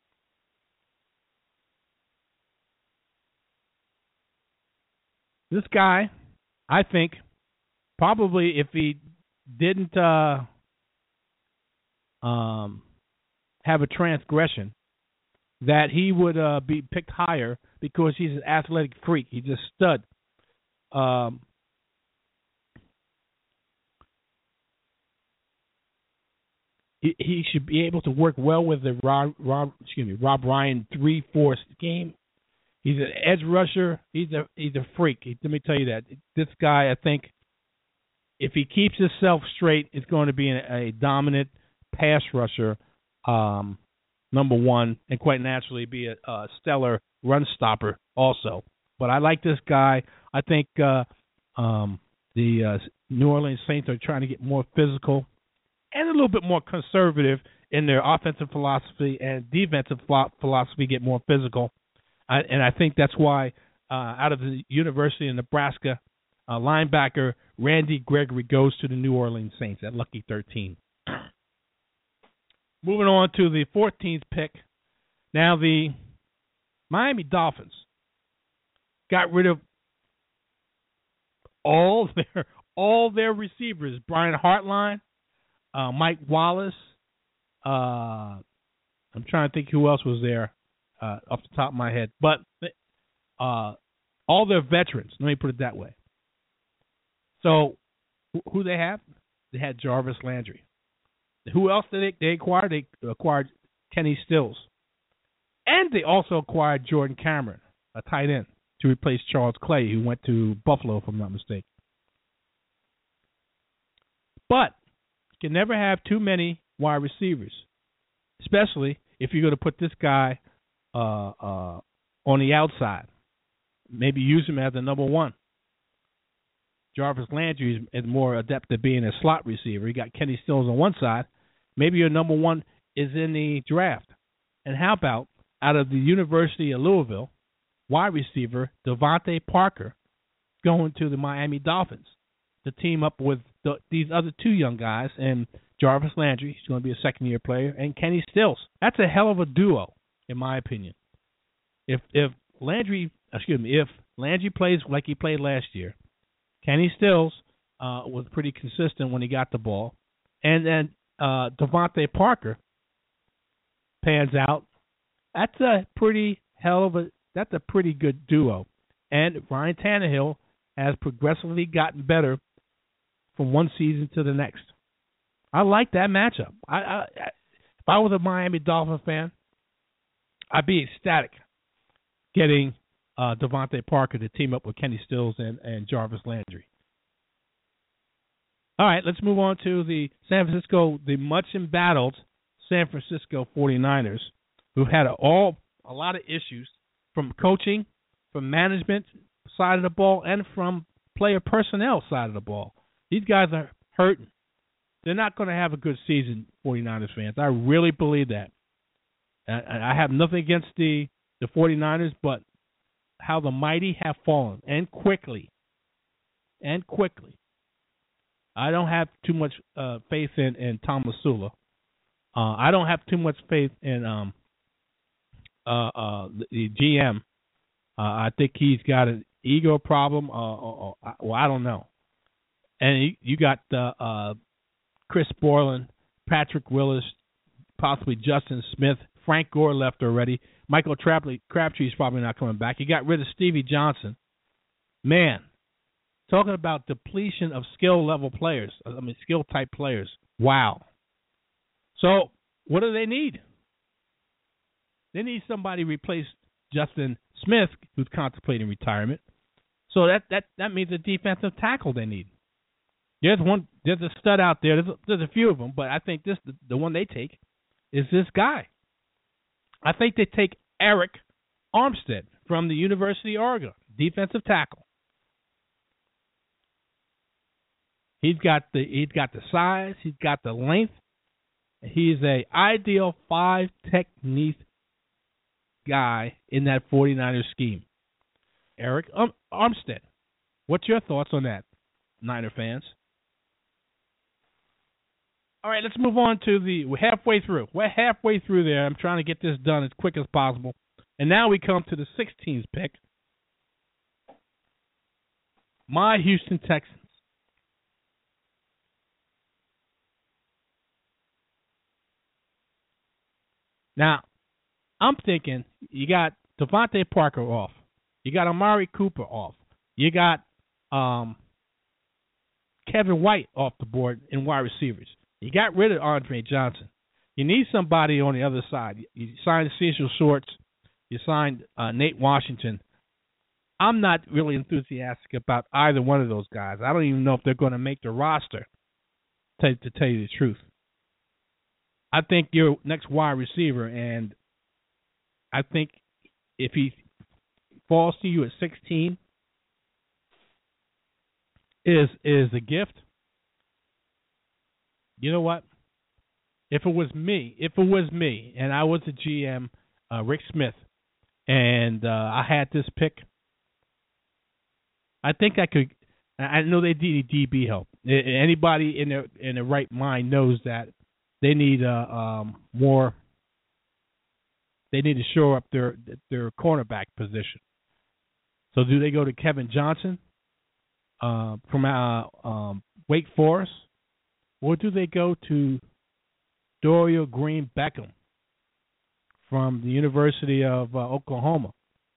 This guy, I think, probably if he didn't uh, um, have a transgression, that he would uh, be picked higher because he's an athletic freak. He's a stud. Um, he, he should be able to work well with the Rob, Rob excuse me Rob Ryan three four scheme. He's an edge rusher. He's a he's a freak. He, let me tell you that. This guy, I think, if he keeps himself straight, is going to be a, a dominant pass rusher. Um, number one, and quite naturally be a, a stellar run stopper also. But I like this guy. I think uh, um, the uh, New Orleans Saints are trying to get more physical and a little bit more conservative in their offensive philosophy and defensive philosophy, get more physical. I, and I think that's why uh, out of the University of Nebraska, uh, linebacker Randy Gregory goes to the New Orleans Saints at lucky thirteen. Moving on to the fourteenth pick. Now the Miami Dolphins got rid of all their all their receivers. Brian Hartline, uh, Mike Wallace. Uh, I'm trying to think who else was there uh, off the top of my head. But uh, all their veterans. Let me put it that way. So who they have? They had Jarvis Landry. Who else did they, they acquire? They acquired Kenny Stills. And they also acquired Jordan Cameron, a tight end, to replace Charles Clay, who went to Buffalo, if I'm not mistaken. But you can never have too many wide receivers, especially if you're going to put this guy uh, uh, on the outside. Maybe use him as the number one. Jarvis Landry is more adept at being a slot receiver. You got Kenny Stills on one side. Maybe your number one is in the draft. And how about out of the University of Louisville, wide receiver Devontae Parker going to the Miami Dolphins to team up with the, these other two young guys, and Jarvis Landry, he's going to be a second-year player, and Kenny Stills. That's a hell of a duo, in my opinion. If if Landry, excuse me, if Landry plays like he played last year, Kenny Stills uh, was pretty consistent when he got the ball. And then uh, Devontae Parker pans out. That's a pretty hell of a that's a pretty good duo. And Ryan Tannehill has progressively gotten better from one season to the next. I like that matchup. I, I, if I was a Miami Dolphins fan, I'd be ecstatic getting Uh, Devontae Parker to team up with Kenny Stills and, and Jarvis Landry. All right, let's move on to the San Francisco, the much embattled San Francisco forty-niners, who've had a, all a lot of issues from coaching, from management side of the ball, and from player personnel side of the ball. These guys are hurting. They're not going to have a good season, forty-niners fans. I really believe that. I, I have nothing against the, the forty-niners, but how the mighty have fallen, and quickly, and quickly. I don't have too much uh, faith in, in Tom Masula. Uh, I don't have too much faith in um, uh, uh, the, the G M. Uh, I think he's got an ego problem. Uh, or, or, well, I don't know. And you, you got uh, uh, Chris Borland, Patrick Willis, possibly Justin Smith. Frank Gore left already. Michael Crabtree, Crabtree's probably not coming back. You got rid of Stevie Johnson. Man, Talking about depletion of skill level players. I mean, skill type players. Wow. So, what do they need? They need somebody to replace Justin Smith, who's contemplating retirement. So that that, that means a defensive tackle they need. There's one. There's a stud out there. There's a, there's a few of them, but I think this the, the one they take is this guy. I think they take Eric Armstead from the University of Oregon, defensive tackle. He's got the he's got the size. He's got the length. He's a ideal five technique guy in that 49ers scheme. Eric um, Armstead. What's your thoughts on that, Niner fans? All right, let's move on to the, we're halfway through. We're halfway through there. I'm trying to get this done as quick as possible. And now we come to the sixteenth pick. My Houston Texans. Now, I'm thinking you got Devontae Parker off. You got Amari Cooper off. You got um, Kevin White off the board in wide receivers. You got rid of Andre Johnson. You need somebody on the other side. You signed Cecil Shorts. You signed uh, Nate Washington. I'm not really enthusiastic about either one of those guys. I don't even know if they're going to make the roster, to, to tell you the truth. I think your next wide receiver, and I think if he falls to you at sixteen, is is a gift. You know what? If it was me, if it was me, and I was the G M, uh, Rick Smith, and uh, I had this pick, I think I could. I know they need D B help. Anybody in their in their right mind knows that they need uh, um, more. They need to shore up their their cornerback position. So do they go to Kevin Johnson uh, from uh, um, Wake Forest? Or do they go to Dorial Green Beckham from the University of uh, Oklahoma?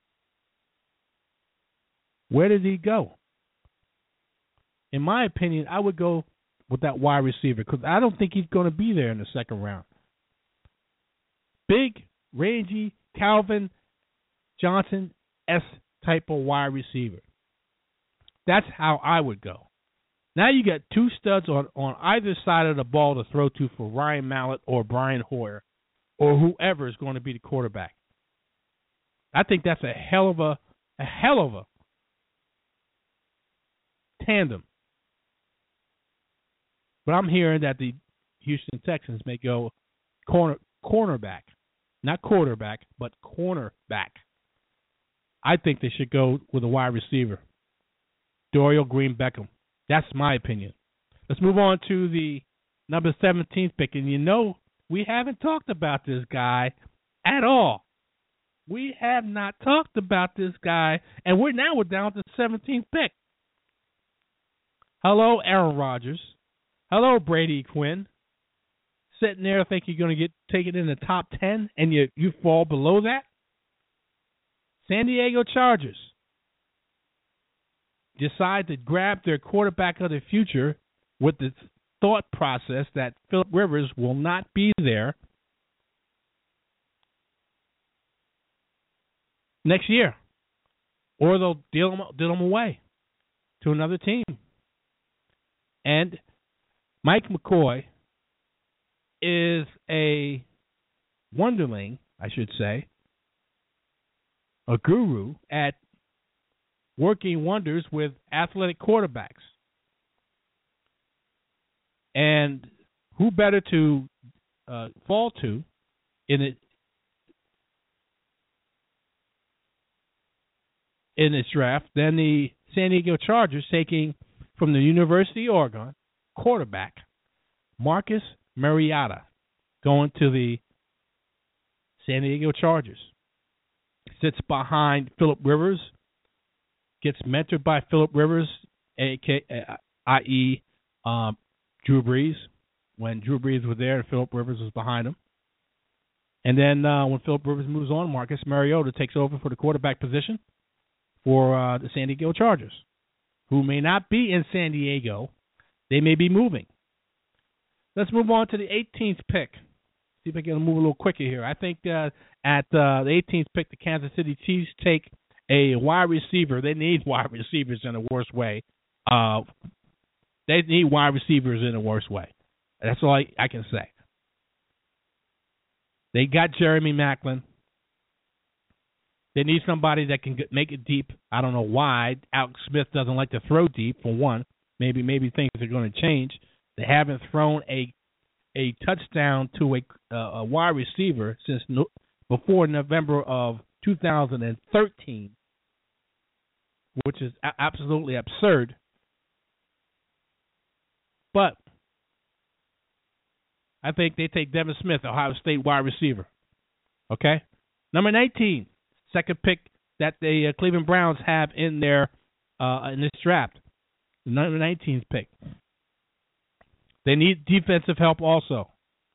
Where did he go? In my opinion, I would go with that wide receiver because I don't think he's going to be there in the second round. Big, rangy, Calvin Johnson-esque type of wide receiver. That's how I would go. Now you got two studs on, on either side of the ball to throw to for Ryan Mallett or Brian Hoyer or whoever is going to be the quarterback. I think that's a hell of a a hell of a tandem. But I'm hearing that the Houston Texans may go corner cornerback, not quarterback, but cornerback. I think they should go with a wide receiver, Dorial Green Beckham. That's my opinion. Let's move on to the number seventeenth pick. And you know, we haven't talked about this guy at all. We have not talked about this guy. And we're now we're down to the seventeenth pick. Hello, Aaron Rodgers. Hello, Brady Quinn. Sitting there think you're going to get taken in the top ten and you, you fall below that? San Diego Chargers decide to grab their quarterback of the future with the thought process that Phillip Rivers will not be there next year, or they'll deal him, deal him away to another team. And Mike McCoy is a wonderling, I should say, a guru at working wonders with athletic quarterbacks. And who better to uh, fall to in it in this draft than the San Diego Chargers taking from the University of Oregon quarterback Marcus Mariota going to the San Diego Chargers. Sits behind Phillip Rivers. Gets mentored by Phillip Rivers, that is. Um, Drew Brees, when Drew Brees was there and Phillip Rivers was behind him. And then uh, when Phillip Rivers moves on, Marcus Mariota takes over for the quarterback position for uh, the San Diego Chargers. who may not be in San Diego. They may be moving. Let's move on to the eighteenth pick. See if I can move a little quicker here. I think uh, at uh, the eighteenth pick, the Kansas City Chiefs take a wide receiver. They need wide receivers in a worse way. Uh, they need wide receivers in a worse way. That's all I, I can say. They got Jeremy Maclin. They need somebody that can get, make it deep. I don't know why. Alex Smith doesn't like to throw deep, for one. Maybe maybe things are going to change. They haven't thrown a a touchdown to a, uh, a wide receiver since no, before November of two thousand thirteen, which is a- absolutely absurd. But I think they take Devin Smith, Ohio State wide receiver. Okay? Number nineteen, second pick that the uh, Cleveland Browns have in their uh, in this draft. The number nineteenth pick. They need defensive help also.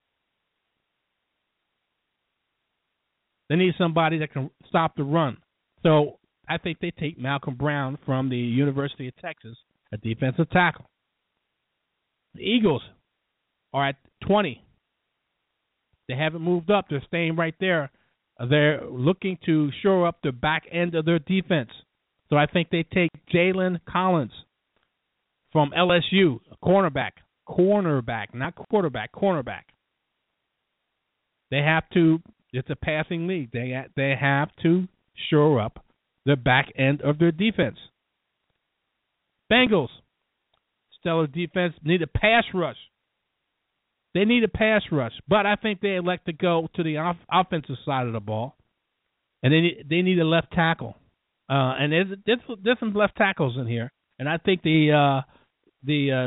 They need somebody that can stop the run. So I think they take Malcolm Brown from the University of Texas, a defensive tackle. The Eagles are at twenty. They haven't moved up. They're staying right there. They're looking to shore up the back end of their defense. So I think they take Jalen Collins from L S U, a cornerback. Cornerback, not quarterback, cornerback. They have to, it's a passing league. They, they have to shore up the back end of their defense. Bengals, stellar defense, need a pass rush. They need a pass rush, but I think they elect to go to the off- offensive side of the ball, and they need, they need a left tackle. Uh, and there's, there's there's some left tackles in here, and I think the uh, the uh,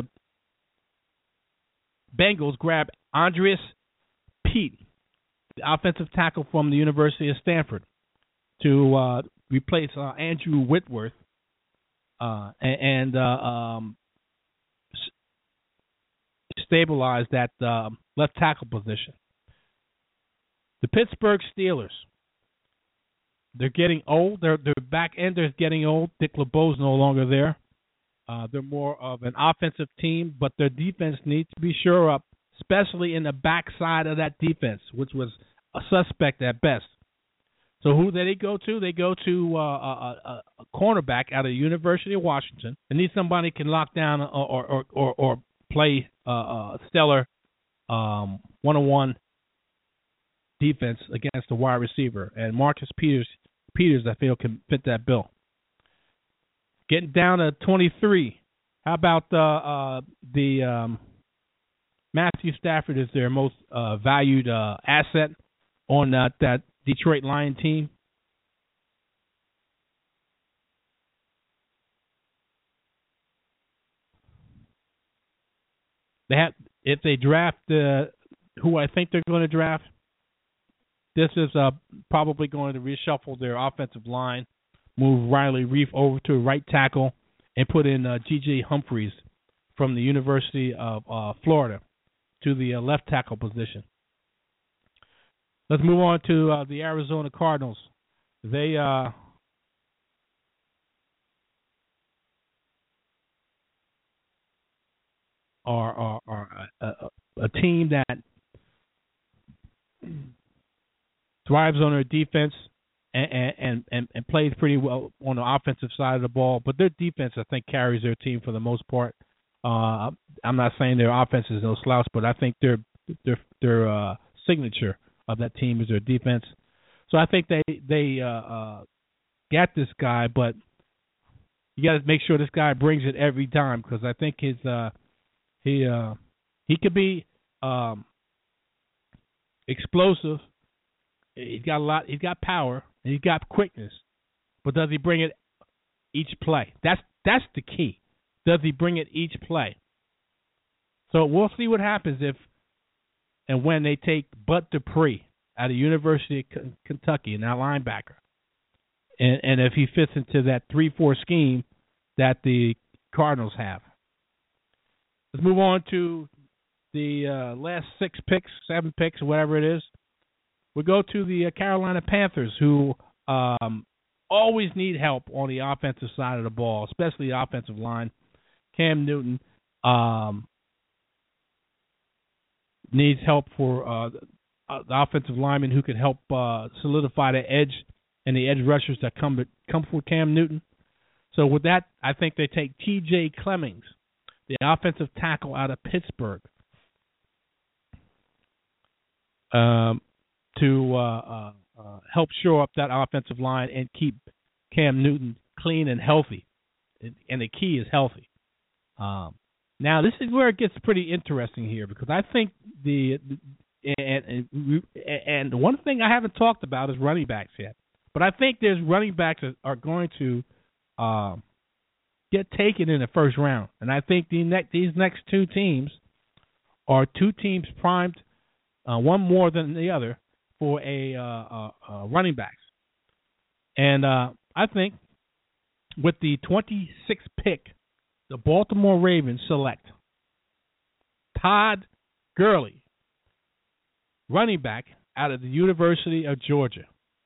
Bengals grab Andreas Pete, the offensive tackle from the University of Stanford, to uh, replace uh, Andrew Whitworth, uh, and, and uh, um, stabilize that uh, left tackle position. The Pittsburgh Steelers, they're getting old. Their their back end is getting old. Dick LeBeau's no longer there. Uh, they're more of an offensive team, but their defense needs to be sure up, especially in the backside of that defense, which was a suspect at best. So who did they go to? They go to uh, a, a, a cornerback out of the University of Washington. They need somebody who can lock down or or or, or play uh, a stellar um, one-on-one defense against the wide receiver. And Marcus Peters, Peters, I feel, can fit that bill. Getting down to twenty-three. How about uh, uh, the um, Matthew Stafford is their most uh, valued uh, asset on that, that Detroit Lion team. They have, if they draft uh, who I think they're going to draft, this is uh, probably going to reshuffle their offensive line, move Riley Reef over to right tackle, and put in uh, G J Humphreys from the University of uh, Florida to the uh, left tackle position. Let's move on to uh, the Arizona Cardinals. They uh, are, are, are a, a, a team that thrives on their defense and, and, and, and plays pretty well on the offensive side of the ball. But their defense, I think, carries their team for the most part. Uh, I'm not saying their offense is no slouch, but I think their their their uh, signature of that team is their defense. So I think they they uh, uh, got this guy, but you got to make sure this guy brings it every time, because I think his uh, he uh, he could be um, explosive. He's got a lot. He's got power and he's got quickness, but does he bring it each play? That's that's the key. Does he bring it each play? So we'll see what happens if and when they take Bud Dupree out of University of K- Kentucky, and that linebacker, and, and if he fits into that three four scheme that the Cardinals have. Let's move on to the uh, last six picks, seven picks, whatever it is. We go to the uh, Carolina Panthers, who um, always need help on the offensive side of the ball, especially the offensive line. Cam Newton um, needs help for uh, the offensive linemen who can help uh, solidify the edge and the edge rushers that come to, come for Cam Newton. So with that, I think they take T J Clemmings, the offensive tackle out of Pittsburgh, um, to uh, uh, uh, help shore up that offensive line and keep Cam Newton clean and healthy. And the key is healthy. Um, now, this is where it gets pretty interesting here, because I think the and, and and one thing I haven't talked about is running backs yet. But I think there's running backs that are going to uh, get taken in the first round. And I think the ne- these next two teams are two teams primed, uh, one more than the other, for a uh, uh, uh, running backs. And uh, I think with the twenty-sixth pick, the Baltimore Ravens select Todd Gurley, running back out of the University of Georgia.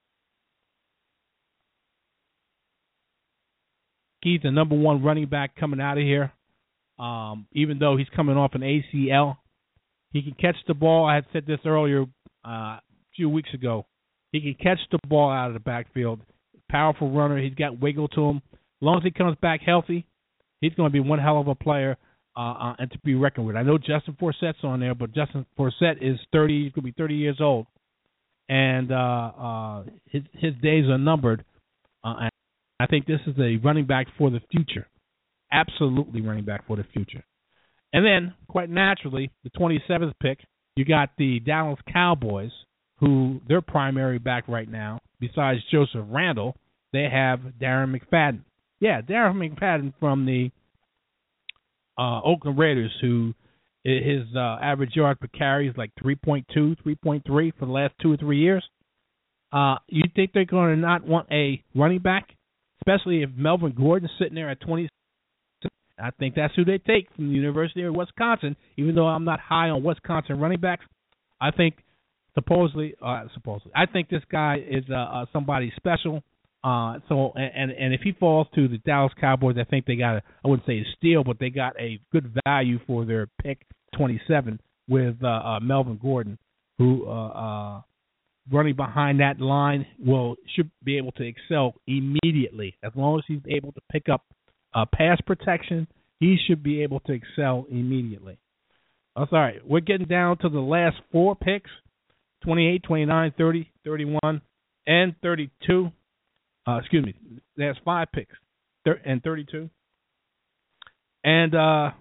He's the number one running back coming out of here. Um, even though he's coming off an A C L, he can catch the ball. I had said this earlier uh, a few weeks ago. He can catch the ball out of the backfield. Powerful runner. He's got wiggle to him. As long as he comes back healthy, he's going to be one hell of a player uh, uh, and to be reckoned with. I know Justin Forsett's on there, but Justin Forsett is thirty. He's going to be thirty years old, and uh, uh, his his days are numbered. Uh, and I think this is a running back for the future. Absolutely running back for the future. And then, quite naturally, the twenty-seventh pick, you got the Dallas Cowboys, who their primary back right now, besides Joseph Randle, they have Darren McFadden. Yeah, Darren McFadden from the uh, Oakland Raiders, who his uh, average yard per carry is like three point two, three point three for the last two or three years. Uh, you think they're going to not want a running back, especially if Melvin Gordon's sitting there at twenty? I think that's who they take from the University of Wisconsin. Even though I'm not high on Wisconsin running backs, I think supposedly, uh, supposedly, I think this guy is uh, uh, somebody special. Uh, so and and if he falls to the Dallas Cowboys, I think they got a, I wouldn't say a steal, but they got a good value for their pick twenty-seven with uh, uh, Melvin Gordon, who uh, uh, running behind that line will should be able to excel immediately as long as he's able to pick up uh, pass protection. He should be able to excel immediately. Oh, sorry, we're getting down to the last four picks: twenty-eight, twenty-nine, thirty, thirty-one, and thirty-two. Uh, excuse me, there's five picks, thir- and thirty-two. And uh,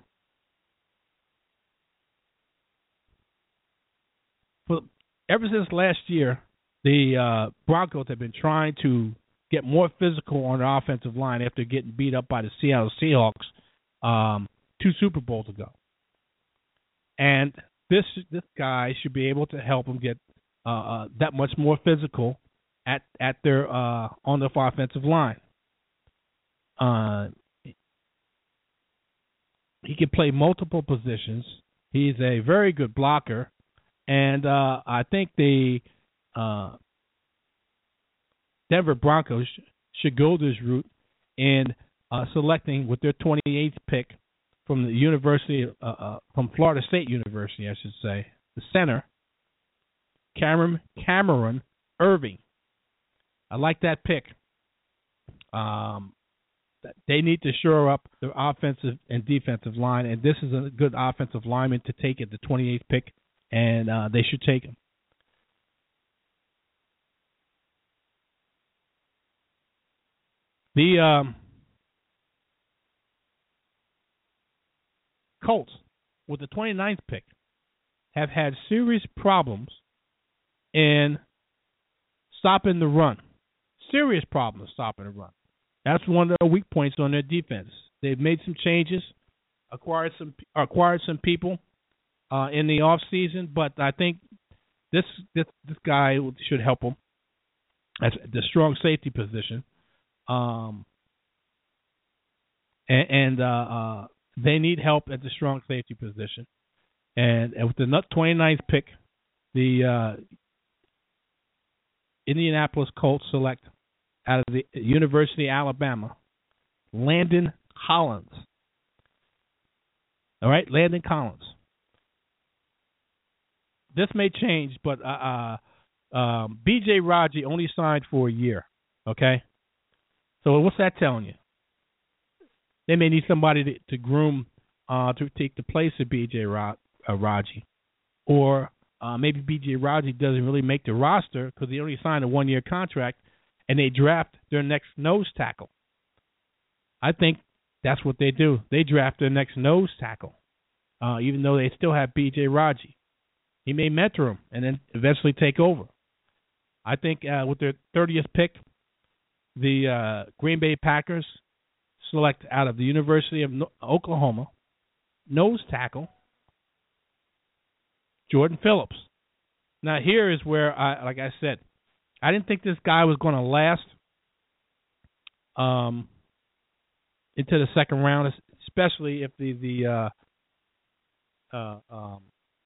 for, ever since last year, the uh, Broncos have been trying to get more physical on their offensive line after getting beat up by the Seattle Seahawks um, two Super Bowls ago. And this this guy should be able to help them get uh, uh, that much more physical at at their uh, on the offensive line. Uh, he can play multiple positions. He's a very good blocker, and uh, I think the uh, Denver Broncos sh- should go this route in uh, selecting with their twenty-eighth pick from the University uh, uh, from Florida State University, I should say, the center Cameron Cameron Irving. I like that pick. Um, they need to shore up their offensive and defensive line, and this is a good offensive lineman to take at the twenty-eighth pick, and uh, they should take him. The um, Colts, with the twenty-ninth pick, have had serious problems in stopping the run. Serious problems stopping the run. That's one of the weak points on their defense. They've made some changes, acquired some acquired some people uh, in the off season, but I think this this this guy should help them at the strong safety position. Um, and and uh, uh, they need help at the strong safety position. And, and with the twenty-ninth pick, the uh, Indianapolis Colts select out of the University of Alabama, Landon Collins. All right, Landon Collins. This may change, but uh, uh, um, B J Raji only signed for a year, okay? So what's that telling you? They may need somebody to, to groom uh, to take the place of B J Ra- uh, Raji. Or uh, maybe B J Raji doesn't really make the roster because he only signed a one-year contract, and they draft their next nose tackle. I think that's what they do. They draft their next nose tackle, uh, even though they still have B J Raji. He may mentor him and then eventually take over. I think uh, with their thirtieth pick, the uh, Green Bay Packers select out of the University of no- Oklahoma nose tackle Jordan Phillips. Now here is where, I, like I said, I didn't think this guy was going to last um, into the second round, especially if the the uh, uh, um,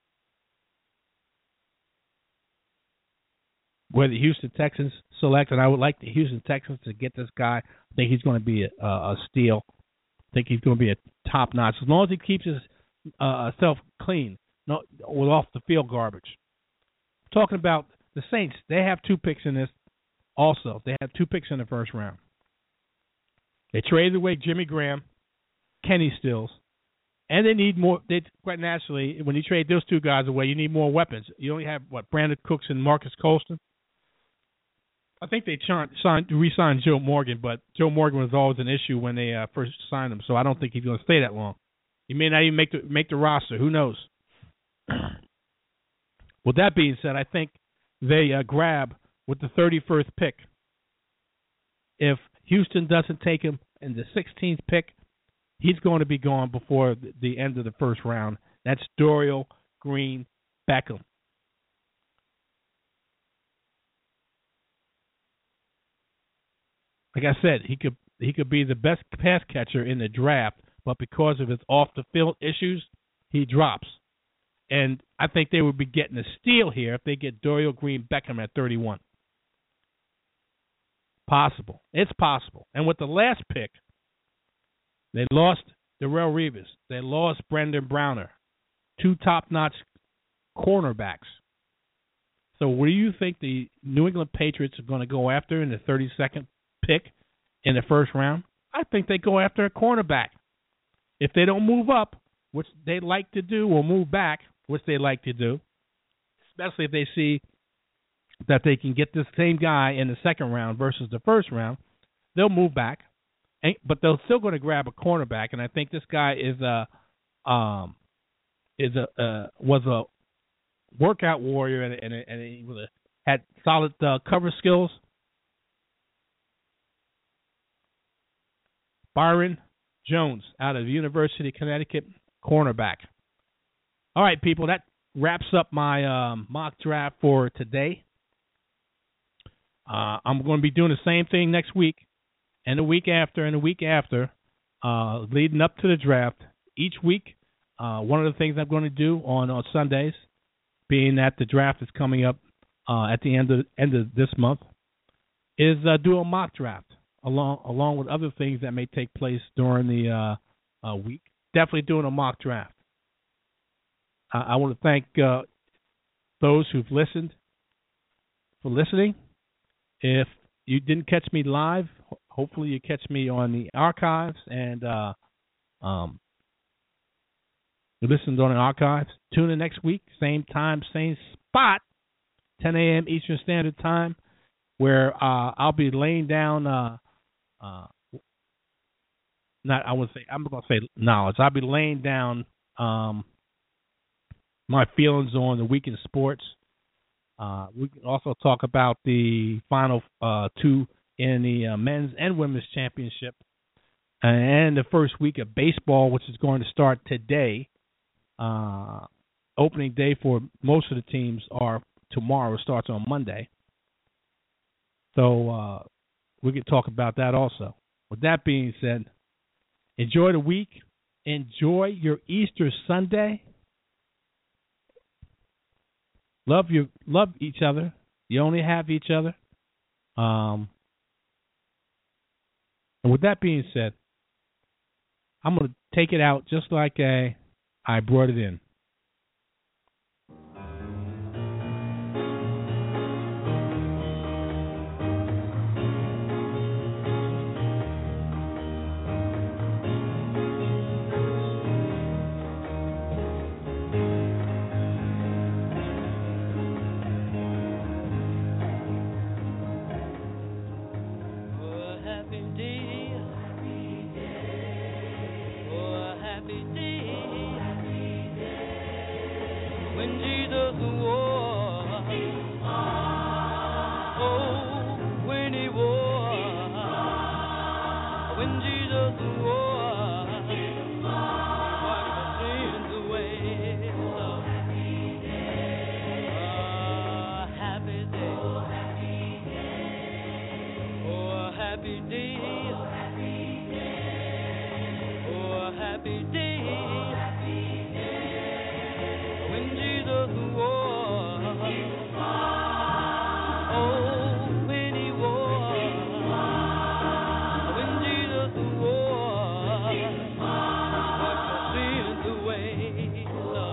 where the Houston Texans select, and I would like the Houston Texans to get this guy. I think he's going to be a, a steal. I think he's going to be a top notch as long as he keeps his uh, self clean, not with off the field garbage. Talking about the Saints, they have two picks in this. Also, they have two picks in the first round. They traded away Jimmy Graham, Kenny Stills, and they need more. They quite naturally, when you trade those two guys away, you need more weapons. You only have what Brandon Cooks and Marcus Colston. I think they signed, re-signed Joe Morgan, but Joe Morgan was always an issue when they uh, first signed him, so I don't think he's going to stay that long. He may not even make the make the roster. Who knows? With that being said, I think they uh, grab with the thirty-first pick. If Houston doesn't take him in the sixteenth pick, he's going to be gone before the end of the first round. That's Dorial Green Beckham. Like I said, he could he could be the best pass catcher in the draft, but because of his off the field issues, he drops. And I think they would be getting a steal here if they get Dorial Green Beckham at thirty-one. Possible. It's possible. And with the last pick, they lost Darrelle Revis. They lost Brendan Browner, two top-notch cornerbacks. So what do you think the New England Patriots are going to go after in the thirty-second pick in the first round? I think they go after a cornerback. If they don't move up, which they like to do, or move back, which they like to do, especially if they see that they can get this same guy in the second round versus the first round, they'll move back. But they're still going to grab a cornerback, and I think this guy is a um is a uh, was a workout warrior, and and, and he was a, had solid uh, cover skills. Byron Jones out of the University of Connecticut, cornerback. All right, people, that wraps up my um, mock draft for today. Uh, I'm going to be doing the same thing next week, and the week after, and the week after, uh, leading up to the draft. Each week, uh, one of the things I'm going to do on, on Sundays, being that the draft is coming up uh, at the end of end of this month, is uh, do a mock draft along along with other things that may take place during the uh, uh, week. Definitely doing a mock draft. Uh, I want to thank uh, those who've listened for listening. If you didn't catch me live, hopefully you catch me on the archives, and uh, um, you listened on the archives. Tune in next week, same time, same spot, ten a.m. Eastern Standard Time, where uh, I'll be laying down. Uh, uh, not I would say I'm going to say knowledge. I'll be laying down um, my feelings on the week in sports. Uh, we can also talk about the final uh, two in the uh, men's and women's championship, and the first week of baseball, which is going to start today. Uh, opening day for most of the teams are tomorrow. It starts on Monday. So uh, we can talk about that also. With that being said, enjoy the week. Enjoy your Easter Sunday. Love you, love each other. You only have each other. Um, And with that being said, I'm going to take it out just like I, I brought it in. Happy day.